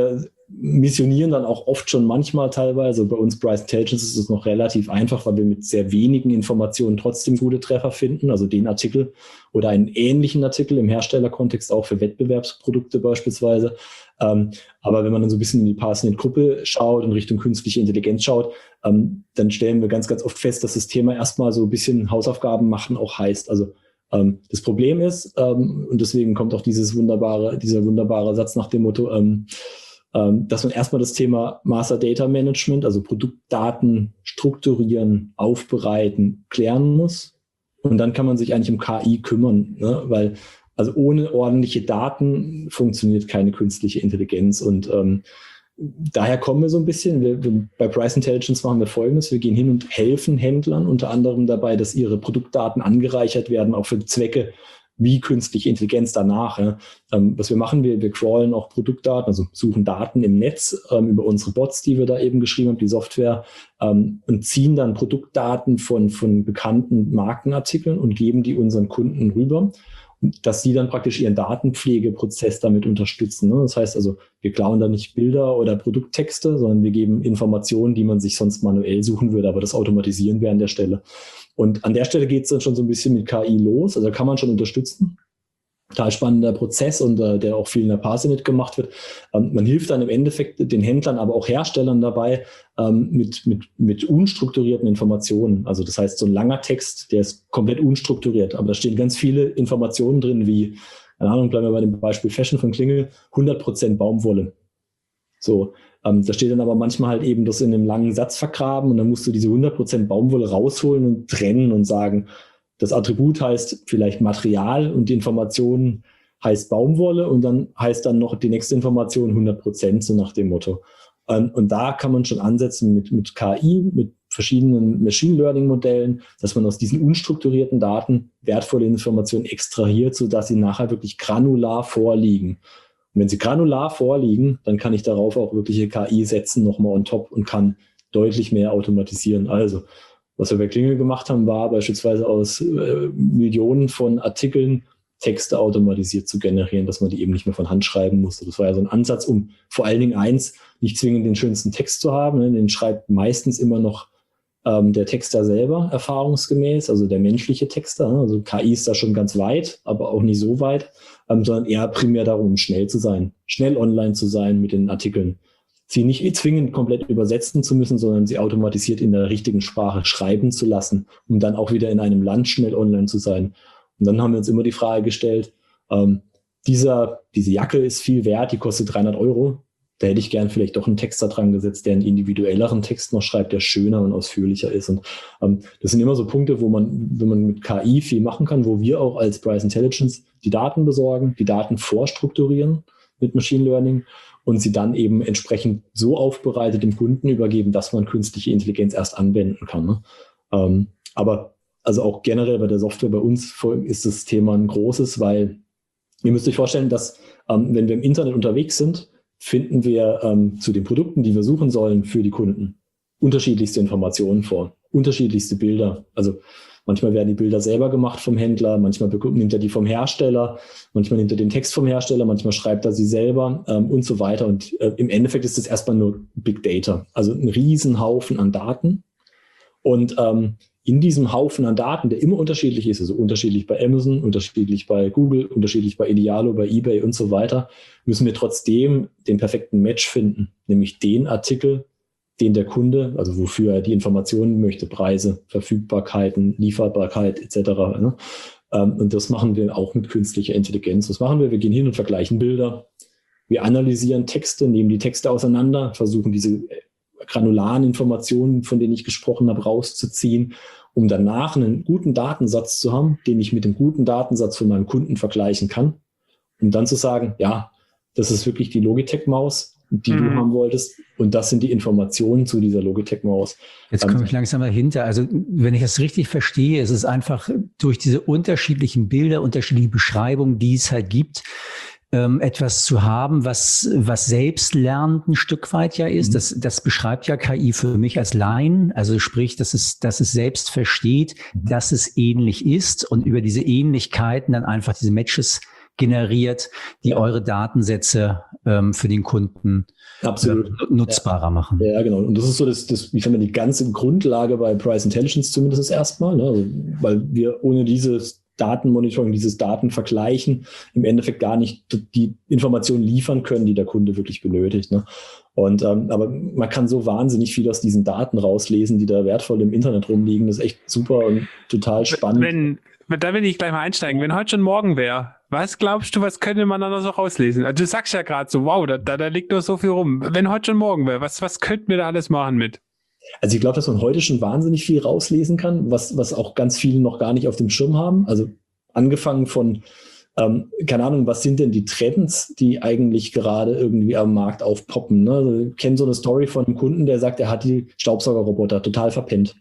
missionieren dann auch oft schon manchmal teilweise. Bei uns Price Intelligence ist es noch relativ einfach, weil wir mit sehr wenigen Informationen trotzdem gute Treffer finden. Also den Artikel oder einen ähnlichen Artikel im Herstellerkontext auch für Wettbewerbsprodukte beispielsweise. Aber wenn man dann so ein bisschen in die Parsnet-Gruppe schaut und Richtung künstliche Intelligenz schaut, dann stellen wir ganz, ganz oft fest, dass das Thema erstmal so ein bisschen Hausaufgaben machen auch heißt. Also das Problem ist, und deswegen kommt auch dieser wunderbare Satz nach dem Motto, dass man erstmal das Thema Master Data Management, also Produktdaten strukturieren, aufbereiten, klären muss. Und dann kann man sich eigentlich um KI kümmern, ne? Weil also ohne ordentliche Daten funktioniert keine künstliche Intelligenz. Und daher kommen wir so ein bisschen. Bei Price Intelligence machen wir Folgendes. Wir gehen hin und helfen Händlern unter anderem dabei, dass ihre Produktdaten angereichert werden, auch für Zwecke wie künstliche Intelligenz danach. Ja. Was wir machen, wir crawlen auch Produktdaten, also suchen Daten im Netz über unsere Bots, die wir da eben geschrieben haben, die Software, und ziehen dann Produktdaten von bekannten Markenartikeln und geben die unseren Kunden rüber, dass sie dann praktisch ihren Datenpflegeprozess damit unterstützen. Ne? Das heißt also, wir klauen da nicht Bilder oder Produkttexte, sondern wir geben Informationen, die man sich sonst manuell suchen würde, aber das automatisieren wir an der Stelle. Und an der Stelle geht es dann schon so ein bisschen mit KI los, also kann man schon unterstützen. Total spannender Prozess und der auch viel in der Parsnet gemacht wird. Man hilft dann im Endeffekt den Händlern, aber auch Herstellern dabei mit unstrukturierten Informationen. Also das heißt, so ein langer Text, der ist komplett unstrukturiert, aber da stehen ganz viele Informationen drin, wie, keine Ahnung, bleiben wir bei dem Beispiel Fashion von Klingel, 100% Baumwolle. So, da steht dann aber manchmal halt eben das in einem langen Satz vergraben und dann musst du diese 100% Baumwolle rausholen und trennen und sagen, das Attribut heißt vielleicht Material und die Information heißt Baumwolle und dann heißt dann noch die nächste Information 100%, so nach dem Motto. Und da kann man schon ansetzen mit KI, mit verschiedenen Machine Learning Modellen, dass man aus diesen unstrukturierten Daten wertvolle Informationen extrahiert, sodass sie nachher wirklich granular vorliegen. Und wenn sie granular vorliegen, dann kann ich darauf auch wirkliche KI setzen, nochmal on top und kann deutlich mehr automatisieren. Also, was wir bei Klingel gemacht haben, war beispielsweise aus Millionen von Artikeln Texte automatisiert zu generieren, dass man die eben nicht mehr von Hand schreiben musste. Das war ja so ein Ansatz, um vor allen Dingen nicht zwingend den schönsten Text zu haben. Ne? Den schreibt meistens immer noch der Texter selber erfahrungsgemäß, also der menschliche Texter. Ne? Also KI ist da schon ganz weit, aber auch nicht so weit, sondern eher primär darum, schnell zu sein, schnell online zu sein mit den Artikeln. Sie nicht zwingend komplett übersetzen zu müssen, sondern sie automatisiert in der richtigen Sprache schreiben zu lassen, um dann auch wieder in einem Land schnell online zu sein. Und dann haben wir uns immer die Frage gestellt, diese Jacke ist viel wert, die kostet 300 €. Da hätte ich gern vielleicht doch einen Texter dran gesetzt, der einen individuelleren Text noch schreibt, der schöner und ausführlicher ist. Und das sind immer so Punkte, wenn man mit KI viel machen kann, wo wir auch als Price Intelligence die Daten besorgen, die Daten vorstrukturieren mit Machine Learning und sie dann eben entsprechend so aufbereitet dem Kunden übergeben, dass man künstliche Intelligenz erst anwenden kann. Ne? Aber also auch generell bei der Software bei uns ist das Thema ein großes, weil ihr müsst euch vorstellen, dass wenn wir im Internet unterwegs sind, finden wir zu den Produkten, die wir suchen sollen für die Kunden, unterschiedlichste Informationen vor, unterschiedlichste Bilder. Also manchmal werden die Bilder selber gemacht vom Händler, manchmal nimmt er die vom Hersteller, manchmal nimmt er den Text vom Hersteller, manchmal schreibt er sie selber und so weiter. Und im Endeffekt ist das erstmal nur Big Data, also ein Riesenhaufen an Daten. Und in diesem Haufen an Daten, der immer unterschiedlich ist, also unterschiedlich bei Amazon, unterschiedlich bei Google, unterschiedlich bei Idealo, bei eBay und so weiter, müssen wir trotzdem den perfekten Match finden, nämlich den Artikel, den der Kunde, also wofür er die Informationen möchte, Preise, Verfügbarkeiten, Lieferbarkeit etc. Ne? Und das machen wir auch mit künstlicher Intelligenz. Was machen wir? Wir gehen hin und vergleichen Bilder. Wir analysieren Texte, nehmen die Texte auseinander, versuchen diese granularen Informationen, von denen ich gesprochen habe, rauszuziehen, um danach einen guten Datensatz zu haben, den ich mit dem guten Datensatz von meinem Kunden vergleichen kann, um dann zu sagen, ja, das ist wirklich die Logitech-Maus, die du haben wolltest, und das sind die Informationen zu dieser Logitech-Maus. Jetzt komme ich langsam dahinter. Also wenn ich das richtig verstehe, ist es einfach durch diese unterschiedlichen Bilder, unterschiedliche Beschreibungen, die es halt gibt, etwas zu haben, was selbstlernend ein Stück weit ja ist. Das beschreibt ja KI für mich als Laien. Also sprich, dass es selbst versteht, dass es ähnlich ist und über diese Ähnlichkeiten dann einfach diese Matches generiert, die eure Datensätze für den Kunden nutzbarer machen. Ja, genau. Und das ist so ich finde, die ganze Grundlage bei Price Intelligence zumindest erstmal, ne? Also, weil wir ohne dieses Datenmonitoring, dieses Datenvergleichen im Endeffekt gar nicht die Informationen liefern können, die der Kunde wirklich benötigt. Ne? Und aber man kann so wahnsinnig viel aus diesen Daten rauslesen, die da wertvoll im Internet rumliegen. Das ist echt super und total spannend. Da will ich gleich mal einsteigen. Wenn heute schon morgen wäre, was glaubst du, was könnte man da noch so rauslesen? Also du sagst ja gerade so, wow, da liegt doch so viel rum. Wenn heute schon morgen wäre, was könnten wir da alles machen mit? Also ich glaube, dass man heute schon wahnsinnig viel rauslesen kann, was auch ganz viele noch gar nicht auf dem Schirm haben. Also angefangen von, keine Ahnung, was sind denn die Trends, die eigentlich gerade irgendwie am Markt aufpoppen? Ne? Also ich kenne so eine Story von einem Kunden, der sagt, er hat die Staubsaugerroboter total verpennt.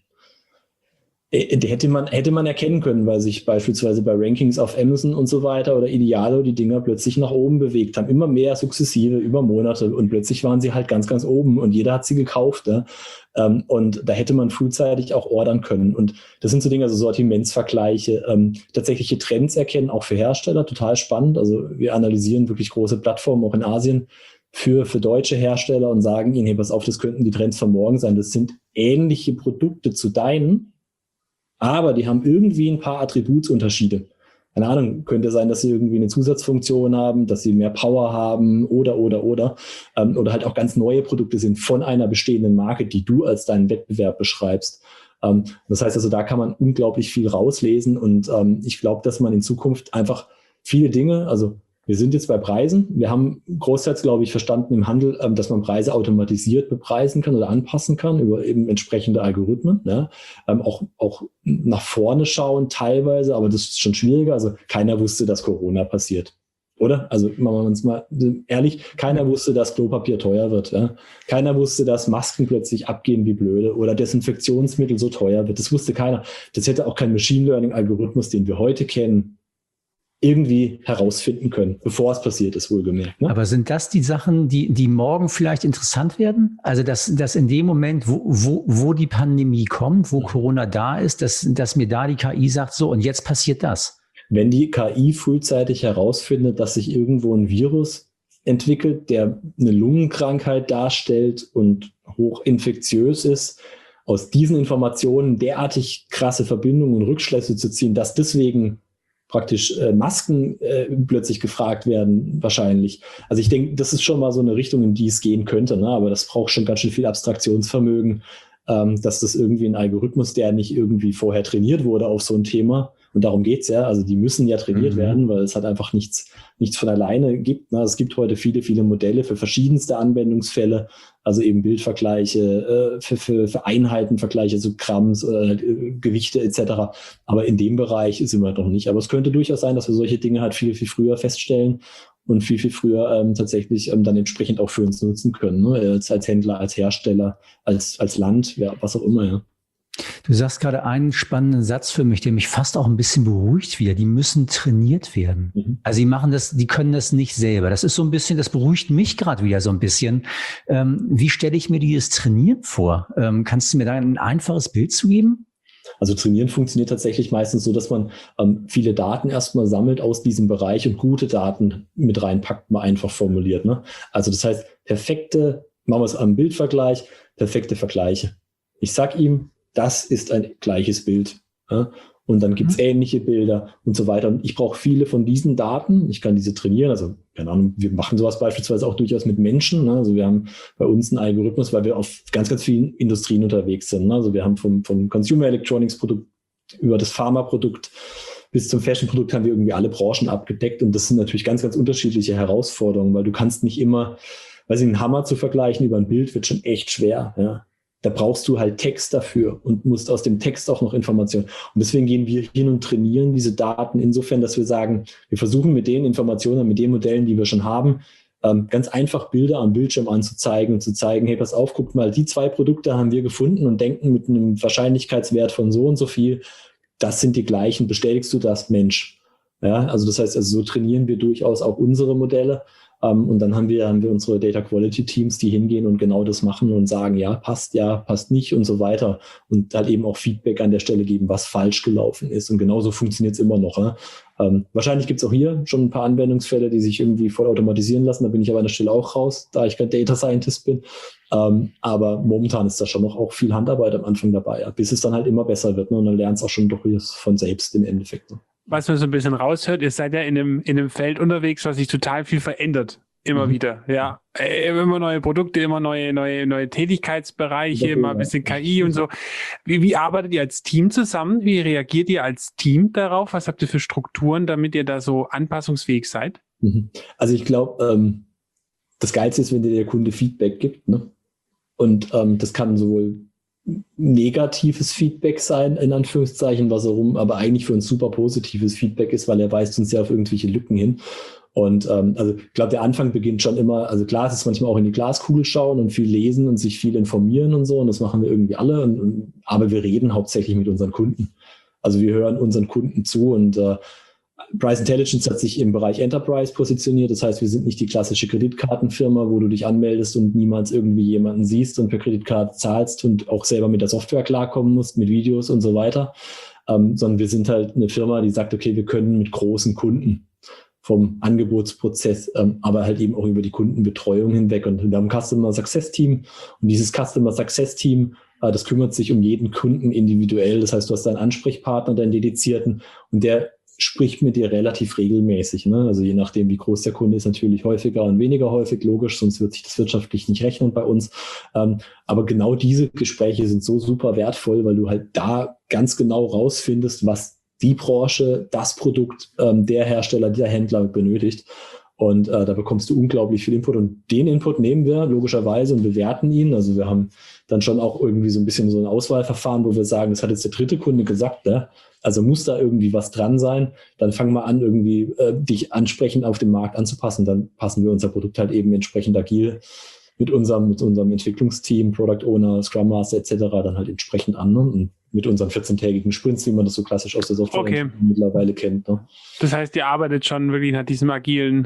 Hätte man erkennen können, weil sich beispielsweise bei Rankings auf Amazon und so weiter oder Idealo die Dinger plötzlich nach oben bewegt haben. Immer mehr sukzessive über Monate und plötzlich waren sie halt ganz, ganz oben und jeder hat sie gekauft. Ne? Und da hätte man frühzeitig auch ordern können. Und das sind so Dinge, also Sortimentsvergleiche, tatsächliche Trends erkennen, auch für Hersteller, total spannend. Also wir analysieren wirklich große Plattformen, auch in Asien, für deutsche Hersteller und sagen ihnen, hey, pass auf, das könnten die Trends von morgen sein. Das sind ähnliche Produkte zu deinen, aber die haben irgendwie ein paar Attributsunterschiede. Keine Ahnung, könnte sein, dass sie irgendwie eine Zusatzfunktion haben, dass sie mehr Power haben oder halt auch ganz neue Produkte sind von einer bestehenden Marke, die du als deinen Wettbewerb beschreibst. Das heißt also, da kann man unglaublich viel rauslesen und ich glaube, dass man in Zukunft einfach viele Dinge, also wir sind jetzt bei Preisen. Wir haben großteils, glaube ich, verstanden im Handel, dass man Preise automatisiert bepreisen kann oder anpassen kann über eben entsprechende Algorithmen. Ne? Auch nach vorne schauen teilweise, aber das ist schon schwieriger. Also keiner wusste, dass Corona passiert. Oder? Also machen wir uns mal ehrlich, keiner wusste, dass Klopapier teuer wird. Ja? Keiner wusste, dass Masken plötzlich abgehen wie blöde oder Desinfektionsmittel so teuer wird. Das wusste keiner. Das hätte auch kein Machine Learning-Algorithmus, den wir heute kennen, irgendwie herausfinden können, bevor es passiert ist, wohlgemerkt. Ne? Aber sind das die Sachen, die morgen vielleicht interessant werden? Also dass in dem Moment, wo die Pandemie kommt, wo Corona da ist, dass mir da die KI sagt, so und jetzt passiert das. Wenn die KI frühzeitig herausfindet, dass sich irgendwo ein Virus entwickelt, der eine Lungenkrankheit darstellt und hochinfektiös ist, aus diesen Informationen derartig krasse Verbindungen und Rückschlüsse zu ziehen, dass deswegen praktisch Masken plötzlich gefragt werden, wahrscheinlich. Also ich denke, das ist schon mal so eine Richtung, in die es gehen könnte, ne? Aber das braucht schon ganz schön viel Abstraktionsvermögen, dass das irgendwie ein Algorithmus, der nicht irgendwie vorher trainiert wurde auf so ein Thema, und darum geht's ja, also die müssen ja trainiert werden, weil es halt einfach nichts von alleine gibt. Ne? Es gibt heute viele, viele Modelle für verschiedenste Anwendungsfälle, also eben Bildvergleiche, für Einheitenvergleiche, so Gramms oder Gewichte etc. Aber in dem Bereich sind wir noch nicht. Aber es könnte durchaus sein, dass wir solche Dinge halt viel, viel früher feststellen und viel, viel früher tatsächlich dann entsprechend auch für uns nutzen können. Ne? Als Händler, als Hersteller, als Land, ja, was auch immer, ja. Du sagst gerade einen spannenden Satz für mich, der mich fast auch ein bisschen beruhigt wieder. Die müssen trainiert werden. Mhm. Also die können das nicht selber. Das ist so ein bisschen, das beruhigt mich gerade wieder so ein bisschen. Wie stelle ich mir dieses Trainieren vor? Kannst du mir da ein einfaches Bild zu geben? Also Trainieren funktioniert tatsächlich meistens so, dass man viele Daten erstmal sammelt aus diesem Bereich und gute Daten mit reinpackt, mal einfach formuliert. Ne? Also das heißt, machen wir es am Bildvergleich, perfekte Vergleiche. Ich sag ihm, das ist ein gleiches Bild. Ja? Und dann gibt's ähnliche Bilder und so weiter. Und ich brauche viele von diesen Daten. Ich kann diese trainieren. Also, keine Ahnung, wir machen sowas beispielsweise auch durchaus mit Menschen. Ne? Also wir haben bei uns einen Algorithmus, weil wir auf ganz, ganz vielen Industrien unterwegs sind. Ne? Also wir haben vom Consumer Electronics Produkt über das Pharma-Produkt bis zum Fashion-Produkt haben wir irgendwie alle Branchen abgedeckt. Und das sind natürlich ganz, ganz unterschiedliche Herausforderungen, weil du kannst nicht immer, einen Hammer zu vergleichen über ein Bild wird schon echt schwer. Ja? Da brauchst du halt Text dafür und musst aus dem Text auch noch Informationen. Und deswegen gehen wir hin und trainieren diese Daten insofern, dass wir sagen, wir versuchen mit den Informationen, mit den Modellen, die wir schon haben, ganz einfach Bilder am Bildschirm anzuzeigen und zu zeigen, hey, pass auf, guck mal, die 2 Produkte haben wir gefunden und denken mit einem Wahrscheinlichkeitswert von so und so viel, das sind die gleichen, bestätigst du das, Mensch? Ja, also das heißt, so trainieren wir durchaus auch unsere Modelle. Und dann haben wir unsere Data Quality Teams, die hingehen und genau das machen und sagen, ja, passt nicht und so weiter. Und halt eben auch Feedback an der Stelle geben, was falsch gelaufen ist. Und genauso funktioniert es immer noch. Ne? Wahrscheinlich gibt es auch hier schon ein paar Anwendungsfälle, die sich irgendwie voll automatisieren lassen. Da bin ich aber an der Stelle auch raus, da ich kein Data Scientist bin. Aber momentan ist da schon noch auch viel Handarbeit am Anfang dabei, ja, bis es dann halt immer besser wird. Ne? Und dann lernt es auch schon doch von selbst im Endeffekt. Ne? Was man so ein bisschen raushört, ihr seid ja in einem Feld unterwegs, was sich total viel verändert. Immer wieder, ja. Immer neue Produkte, immer neue Tätigkeitsbereiche, immer ein bisschen KI und so. Wie arbeitet ihr als Team zusammen? Wie reagiert ihr als Team darauf? Was habt ihr für Strukturen, damit ihr da so anpassungsfähig seid? Also ich glaube, das Geilste ist, wenn dir der Kunde Feedback gibt. Ne? Und das kann sowohl negatives Feedback sein, in Anführungszeichen, aber eigentlich für uns super positives Feedback ist, weil er weist uns ja auf irgendwelche Lücken hin. Und also ich glaube, der Anfang beginnt schon immer, also klar, es ist manchmal auch in die Glaskugel schauen und viel lesen und sich viel informieren und so, und das machen wir irgendwie alle, aber wir reden hauptsächlich mit unseren Kunden. Also wir hören unseren Kunden zu, und Price Intelligence hat sich im Bereich Enterprise positioniert. Das heißt, wir sind nicht die klassische Kreditkartenfirma, wo du dich anmeldest und niemals irgendwie jemanden siehst und per Kreditkarte zahlst und auch selber mit der Software klarkommen musst, mit Videos und so weiter, sondern wir sind halt eine Firma, die sagt, okay, wir können mit großen Kunden vom Angebotsprozess, aber halt eben auch über die Kundenbetreuung hinweg. Und wir haben ein Customer Success Team, und dieses Customer Success Team, das kümmert sich um jeden Kunden individuell. Das heißt, du hast deinen Ansprechpartner, deinen dedizierten, und der spricht mit dir relativ regelmäßig. Ne? Also je nachdem, wie groß der Kunde ist, natürlich häufiger und weniger häufig, logisch, sonst wird sich das wirtschaftlich nicht rechnen bei uns. Aber genau diese Gespräche sind so super wertvoll, weil du halt da ganz genau rausfindest, was die Branche, das Produkt, der Hersteller, der Händler benötigt. Und da bekommst du unglaublich viel Input. Und den Input nehmen wir logischerweise und bewerten ihn. Also wir haben dann schon auch irgendwie so ein bisschen so ein Auswahlverfahren, wo wir sagen, das hat jetzt der dritte Kunde gesagt, ne? Also muss da irgendwie was dran sein. Dann fang mal an, irgendwie dich ansprechend auf den Markt anzupassen. Dann passen wir unser Produkt halt eben entsprechend agil mit unserem Entwicklungsteam, Product Owner, Scrum Master etc. dann halt entsprechend an, ne? Und mit unseren 14-tägigen Sprints, wie man das so klassisch aus der Software mittlerweile kennt. Ne? Das heißt, ihr arbeitet schon wirklich nach diesem agilen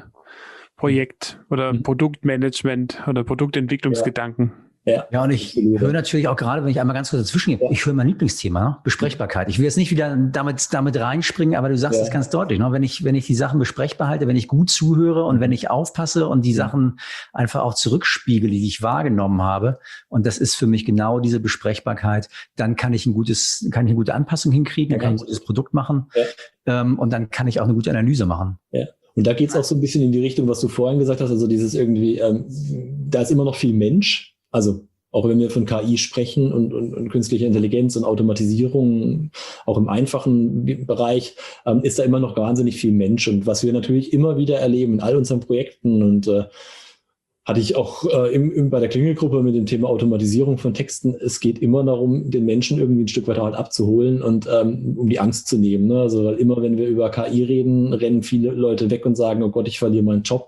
Projekt oder Produktmanagement oder Produktentwicklungsgedanken. Ja, und ich höre natürlich auch gerade, wenn ich einmal ganz kurz dazwischen gehe, ich höre mein Lieblingsthema, Besprechbarkeit. Ich will jetzt nicht wieder damit reinspringen, aber du sagst es ganz deutlich, ne? Wenn ich die Sachen besprechbar halte, wenn ich gut zuhöre und wenn ich aufpasse und die Sachen einfach auch zurückspiegele, die ich wahrgenommen habe, und das ist für mich genau diese Besprechbarkeit, dann kann ich eine gute Anpassung hinkriegen, dann kann ich ein gutes Produkt machen, und dann kann ich auch eine gute Analyse machen. Ja. Und da geht es auch so ein bisschen in die Richtung, was du vorhin gesagt hast, also dieses irgendwie, da ist immer noch viel Mensch. Also auch wenn wir von KI sprechen und künstlicher Intelligenz und Automatisierung, auch im einfachen Bereich, ist da immer noch wahnsinnig viel Mensch. Und was wir natürlich immer wieder erleben in all unseren Projekten, und hatte ich auch bei der Klingelgruppe mit dem Thema Automatisierung von Texten, es geht immer darum, den Menschen irgendwie ein Stück weiter halt abzuholen und um die Angst zu nehmen. Ne? Also weil immer, wenn wir über KI reden, rennen viele Leute weg und sagen, oh Gott, ich verliere meinen Job.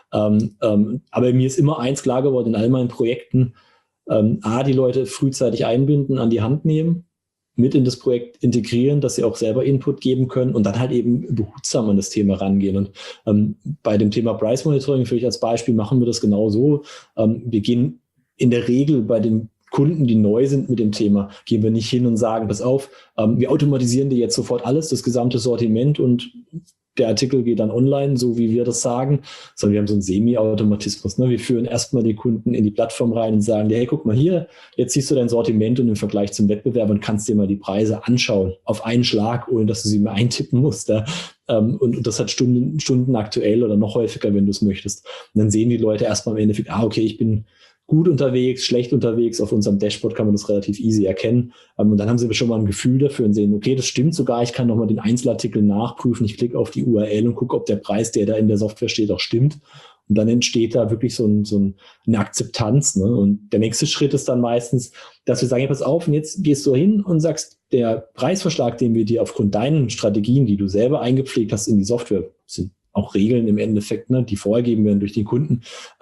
Aber mir ist immer eins klar geworden in all meinen Projekten, die Leute frühzeitig einbinden, an die Hand nehmen, mit in das Projekt integrieren, dass sie auch selber Input geben können und dann halt eben behutsam an das Thema rangehen. Und bei dem Thema Price Monitoring, für euch als Beispiel, machen wir das genau so. Wir gehen in der Regel bei den Kunden, die neu sind mit dem Thema, gehen wir nicht hin und sagen, pass auf, wir automatisieren dir jetzt sofort alles, das gesamte Sortiment, und der Artikel geht dann online, so wie wir das sagen, sondern wir haben so einen Semi-Automatismus. Ne? Wir führen erstmal die Kunden in die Plattform rein und sagen dir, hey, guck mal hier, jetzt siehst du dein Sortiment und im Vergleich zum Wettbewerb und kannst dir mal die Preise anschauen, auf einen Schlag, ohne dass du sie mehr eintippen musst. Ja? Und das hat Stunden aktuell oder noch häufiger, wenn du es möchtest. Und dann sehen die Leute erstmal im Endeffekt, okay, ich bin gut unterwegs, schlecht unterwegs. Auf unserem Dashboard kann man das relativ easy erkennen. Und dann haben sie schon mal ein Gefühl dafür und sehen, okay, das stimmt sogar. Ich kann nochmal den Einzelartikel nachprüfen. Ich klicke auf die URL und gucke, ob der Preis, der da in der Software steht, auch stimmt. Und dann entsteht da wirklich so eine Akzeptanz. Ne? Und der nächste Schritt ist dann meistens, dass wir sagen, ja, pass auf, und jetzt gehst du hin und sagst, der Preisverschlag, den wir dir aufgrund deinen Strategien, die du selber eingepflegt hast in die Software, sind auch Regeln im Endeffekt, ne, die vorgegeben werden durch den Kunden,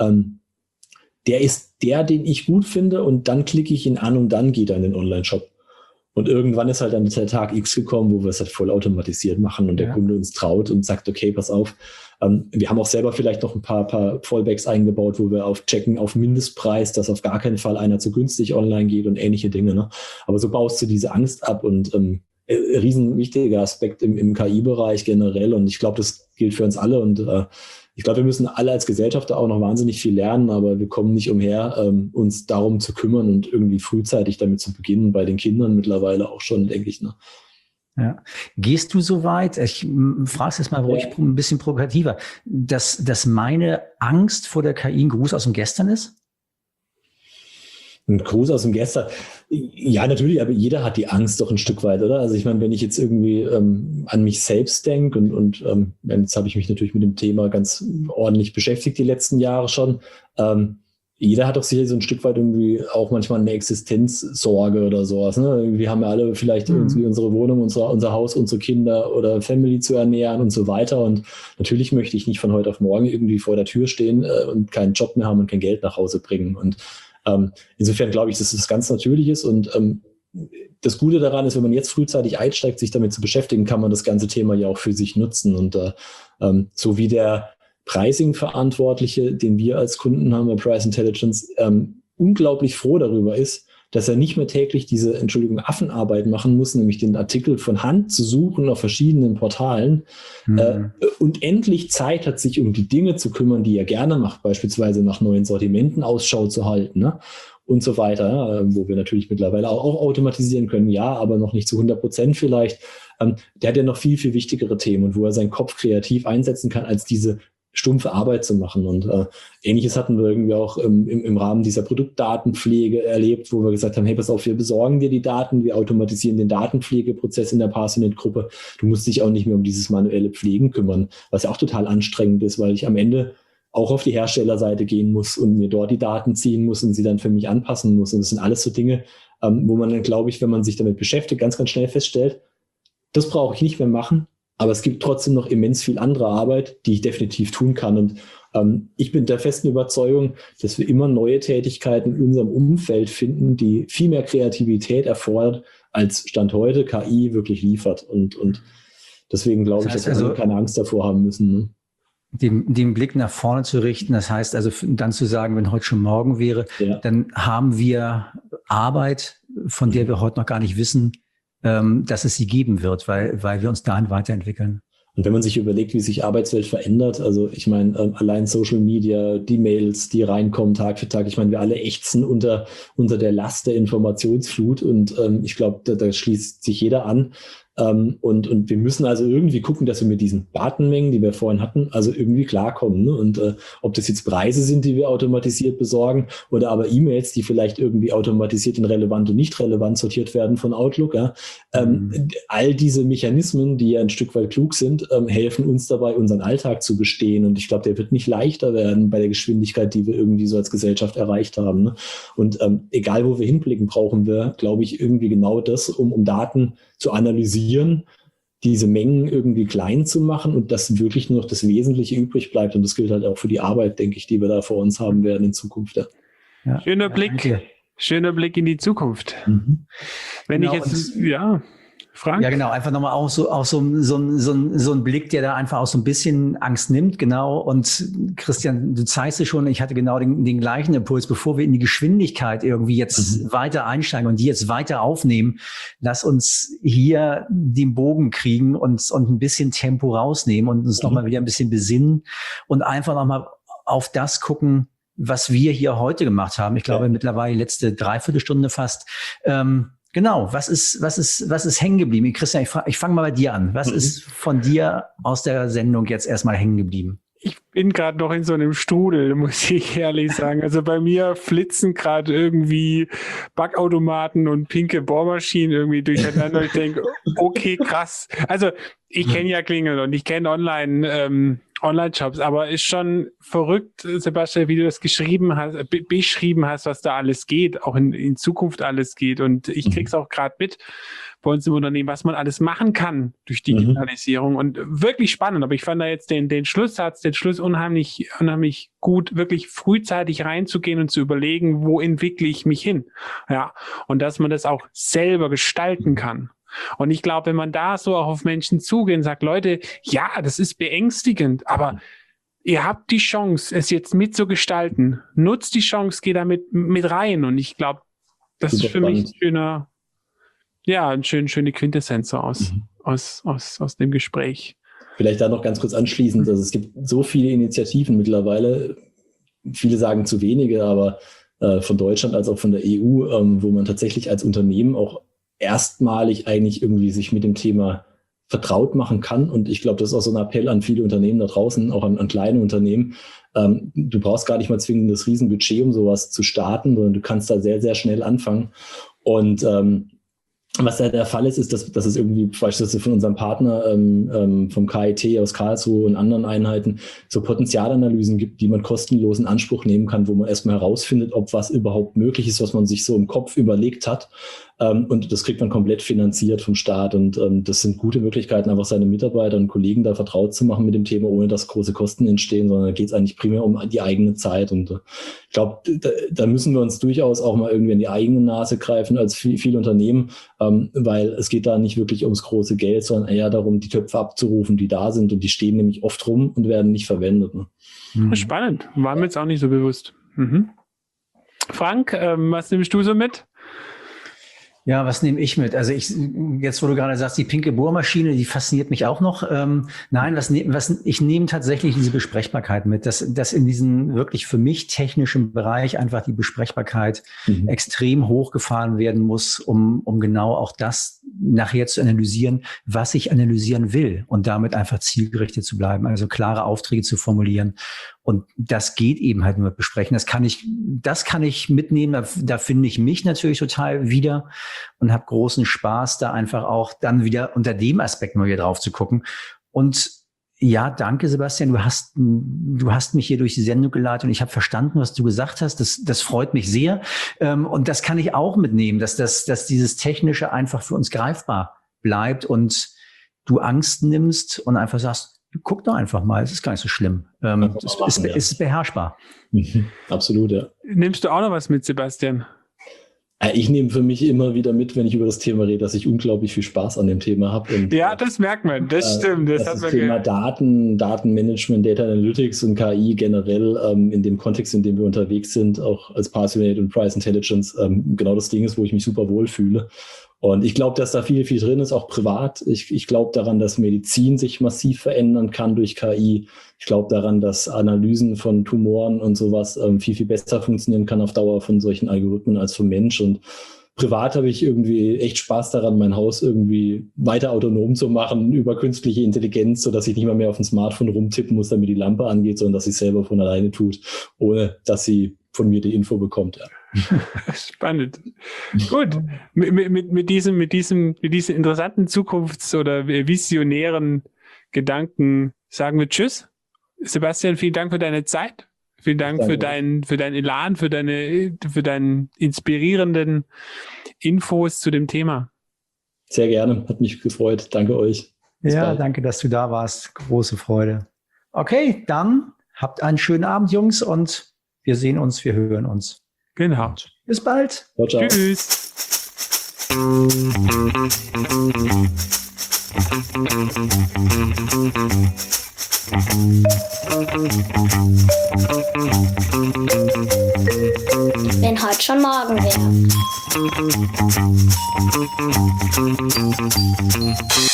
der ist der, den ich gut finde, und dann klicke ich ihn an und dann geht er in den Online-Shop. Und irgendwann ist halt dann der Tag X gekommen, wo wir es halt voll automatisiert machen und der Kunde uns traut und sagt, okay, pass auf. Wir haben auch selber vielleicht noch ein paar Fallbacks eingebaut, wo wir checken auf Mindestpreis, dass auf gar keinen Fall einer zu günstig online geht und ähnliche Dinge. Ne? Aber so baust du diese Angst ab und riesen wichtiger Aspekt im KI-Bereich generell. Und ich glaube, das gilt für uns alle. Und ich glaube, wir müssen alle als Gesellschafter auch noch wahnsinnig viel lernen, aber wir kommen nicht umher, uns darum zu kümmern und irgendwie frühzeitig damit zu beginnen, bei den Kindern mittlerweile auch schon, denke ich. Ne? Ja. Gehst du so weit, ich frage es jetzt mal ruhig ein bisschen provokativer, dass meine Angst vor der KI ein Gruß aus dem Gestern ist? Ein Gruß aus dem Gestern. Ja, natürlich, aber jeder hat die Angst doch ein Stück weit, oder? Also ich meine, wenn ich jetzt irgendwie an mich selbst denke und jetzt habe ich mich natürlich mit dem Thema ganz ordentlich beschäftigt die letzten Jahre schon. Jeder hat doch sicher so ein Stück weit irgendwie auch manchmal eine Existenzsorge oder sowas. Ne? Wir haben ja alle vielleicht irgendwie unsere Wohnung, unser Haus, unsere Kinder oder Family zu ernähren und so weiter. Und natürlich möchte ich nicht von heute auf morgen irgendwie vor der Tür stehen und keinen Job mehr haben und kein Geld nach Hause bringen. Und insofern glaube ich, dass das ganz natürlich ist. Und das Gute daran ist, wenn man jetzt frühzeitig einsteigt, sich damit zu beschäftigen, kann man das ganze Thema ja auch für sich nutzen. Und so wie der Pricing-Verantwortliche, den wir als Kunden haben bei Price Intelligence, unglaublich froh darüber ist, dass er nicht mehr täglich diese, Affenarbeit machen muss, nämlich den Artikel von Hand zu suchen auf verschiedenen Portalen und endlich Zeit hat, sich um die Dinge zu kümmern, die er gerne macht, beispielsweise nach neuen Sortimenten Ausschau zu halten, ne? Und so weiter, wo wir natürlich mittlerweile auch automatisieren können, ja, aber noch nicht zu 100% vielleicht. Der hat ja noch viel, viel wichtigere Themen und wo er seinen Kopf kreativ einsetzen kann, als diese stumpfe Arbeit zu machen. Und Ähnliches hatten wir irgendwie auch im Rahmen dieser Produktdatenpflege erlebt, wo wir gesagt haben, hey, pass auf, wir besorgen dir die Daten, wir automatisieren den Datenpflegeprozess in der Parsonet-Gruppe. Du musst dich auch nicht mehr um dieses manuelle Pflegen kümmern, was ja auch total anstrengend ist, weil ich am Ende auch auf die Herstellerseite gehen muss und mir dort die Daten ziehen muss und sie dann für mich anpassen muss. Und das sind alles so Dinge, wo man dann, glaube ich, wenn man sich damit beschäftigt, ganz, ganz schnell feststellt, das brauche ich nicht mehr machen. Aber es gibt trotzdem noch immens viel andere Arbeit, die ich definitiv tun kann. Und ich bin der festen Überzeugung, dass wir immer neue Tätigkeiten in unserem Umfeld finden, die viel mehr Kreativität erfordert, als Stand heute KI wirklich liefert. Und deswegen glaube ich, dass wir also keine Angst davor haben müssen. Ne? Den Blick nach vorne zu richten, das heißt also dann zu sagen, wenn heute schon morgen wäre, dann haben wir Arbeit, von der wir heute noch gar nicht wissen, dass es sie geben wird, weil wir uns dahin weiterentwickeln. Und wenn man sich überlegt, wie sich Arbeitswelt verändert, also ich meine, allein Social Media, die Mails, die reinkommen Tag für Tag, ich meine, wir alle ächzen unter der Last der Informationsflut und ich glaube, da schließt sich jeder an. Und wir müssen also irgendwie gucken, dass wir mit diesen Datenmengen, die wir vorhin hatten, also irgendwie klarkommen. Ne? Und ob das jetzt Preise sind, die wir automatisiert besorgen oder aber E-Mails, die vielleicht irgendwie automatisiert in relevant und nicht relevant sortiert werden von Outlook. Ja? All diese Mechanismen, die ja ein Stück weit klug sind, helfen uns dabei, unseren Alltag zu bestehen. Und ich glaube, der wird nicht leichter werden bei der Geschwindigkeit, die wir irgendwie so als Gesellschaft erreicht haben. Ne? Und egal, wo wir hinblicken, brauchen wir, glaube ich, irgendwie genau das, um Daten zu analysieren, diese Mengen irgendwie klein zu machen und dass wirklich nur noch das Wesentliche übrig bleibt. Und das gilt halt auch für die Arbeit, denke ich, die wir da vor uns haben werden in Zukunft. Ja. Schöner Blick in die Zukunft. Wenn genau, ich jetzt, Frank? Ja, genau, einfach nochmal auch so ein Blick, der da einfach auch so ein bisschen Angst nimmt, genau. Und Christian, du zeigst es schon, ich hatte genau den gleichen Impuls, bevor wir in die Geschwindigkeit irgendwie jetzt weiter einsteigen und die jetzt weiter aufnehmen, lass uns hier den Bogen kriegen und ein bisschen Tempo rausnehmen und uns nochmal wieder ein bisschen besinnen und einfach nochmal auf das gucken, was wir hier heute gemacht haben. Ich glaube, mittlerweile letzte Dreiviertelstunde fast. Genau, was ist hängen geblieben? Christian, ich fange mal bei dir an. Was ist von dir aus der Sendung jetzt erstmal hängen geblieben? Ich bin gerade noch in so einem Strudel, muss ich ehrlich sagen. Also bei mir flitzen gerade irgendwie Backautomaten und pinke Bohrmaschinen irgendwie durcheinander. Ich denke, okay, krass. Also ich kenne ja Klingel und ich kenne Online-Shops, aber ist schon verrückt, Sebastian, wie du das beschrieben hast, was da alles geht, auch in Zukunft alles geht. Und ich krieg's auch gerade mit bei uns im Unternehmen, was man alles machen kann durch Digitalisierung und wirklich spannend. Aber ich fand da jetzt den Schluss unheimlich gut, wirklich frühzeitig reinzugehen und zu überlegen, wo entwickle ich mich hin? Ja. Und dass man das auch selber gestalten kann. Und ich glaube, wenn man da so auch auf Menschen zugeht und sagt, Leute, ja, das ist beängstigend, aber ihr habt die Chance, es jetzt mitzugestalten. Nutzt die Chance, geht damit mit rein. Und ich glaube, das ist für mich ein eine schöne Quintessenz so aus dem Gespräch. Vielleicht da noch ganz kurz anschließend, also es gibt so viele Initiativen mittlerweile, viele sagen zu wenige, aber von Deutschland als auch von der EU, wo man tatsächlich als Unternehmen auch erstmalig eigentlich irgendwie sich mit dem Thema vertraut machen kann. Und ich glaube, das ist auch so ein Appell an viele Unternehmen da draußen, auch an kleine Unternehmen. Du brauchst gar nicht mal zwingend das Riesenbudget, um sowas zu starten, sondern du kannst da sehr, sehr schnell anfangen. Und was da der Fall ist, dass es irgendwie beispielsweise von unserem Partner vom KIT aus Karlsruhe und anderen Einheiten so Potenzialanalysen gibt, die man kostenlos in Anspruch nehmen kann, wo man erstmal herausfindet, ob was überhaupt möglich ist, was man sich so im Kopf überlegt hat. Und das kriegt man komplett finanziert vom Staat. Und das sind gute Möglichkeiten, einfach seine Mitarbeiter und Kollegen da vertraut zu machen mit dem Thema, ohne dass große Kosten entstehen, sondern da geht es eigentlich primär um die eigene Zeit. Und ich glaube, da müssen wir uns durchaus auch mal irgendwie an die eigene Nase greifen als viele Unternehmen, weil es geht da nicht wirklich ums große Geld, sondern eher darum, die Töpfe abzurufen, die da sind. Und die stehen nämlich oft rum und werden nicht verwendet. Ne? Spannend. War mir jetzt auch nicht so bewusst. Frank, was nimmst du so mit? Ja, was nehme ich mit? Also jetzt, wo du gerade sagst, die pinke Bohrmaschine, die fasziniert mich auch noch. Nein, ich nehme tatsächlich diese Besprechbarkeit mit, dass in diesem wirklich für mich technischen Bereich einfach die Besprechbarkeit extrem hochgefahren werden muss, um genau auch das nachher zu analysieren, was ich analysieren will und damit einfach zielgerichtet zu bleiben, also klare Aufträge zu formulieren. Und das geht eben halt nur mit Besprechen. Das kann ich mitnehmen. Da finde ich mich natürlich total wieder und habe großen Spaß, da einfach auch dann wieder unter dem Aspekt mal wieder drauf zu gucken. Und ja, danke, Sebastian. Du hast mich hier durch die Sendung geleitet und ich habe verstanden, was du gesagt hast. Das freut mich sehr. Und das kann ich auch mitnehmen, dass dieses Technische einfach für uns greifbar bleibt und du Angst nimmst und einfach sagst, guck doch einfach mal, es ist gar nicht so schlimm. Es ist beherrschbar. Absolut, ja. Nimmst du auch noch was mit, Sebastian? Ich nehme für mich immer wieder mit, wenn ich über das Thema rede, dass ich unglaublich viel Spaß an dem Thema habe. Ja, das merkt man, das stimmt. Das Thema Datenmanagement, Data Analytics und KI generell in dem Kontext, in dem wir unterwegs sind, auch als Parsonate und Price Intelligence, genau das Ding ist, wo ich mich super wohlfühle. Und ich glaube, dass da viel drin ist, auch privat. Ich glaube daran, dass Medizin sich massiv verändern kann durch KI. Ich glaube daran, dass Analysen von Tumoren und sowas viel besser funktionieren kann auf Dauer von solchen Algorithmen als vom Mensch. Und privat habe ich irgendwie echt Spaß daran, mein Haus irgendwie weiter autonom zu machen über künstliche Intelligenz, sodass ich nicht mal mehr auf dem Smartphone rumtippen muss, damit die Lampe angeht, sondern dass sie es selber von alleine tut, ohne dass sie von mir die Info bekommt. Ja. Spannend. Gut. Mit diesen interessanten Zukunfts- oder visionären Gedanken sagen wir Tschüss. Sebastian, vielen Dank für deine Zeit. Vielen Dank für dein Elan, für deinen inspirierenden Infos zu dem Thema. Sehr gerne. Hat mich gefreut. Danke euch. Bis bald. Danke, dass du da warst. Große Freude. Okay, dann habt einen schönen Abend, Jungs, und wir sehen uns, wir hören uns. Genau. Bis bald. Ciao, ciao. Tschüss. Wenn heute schon morgen wäre.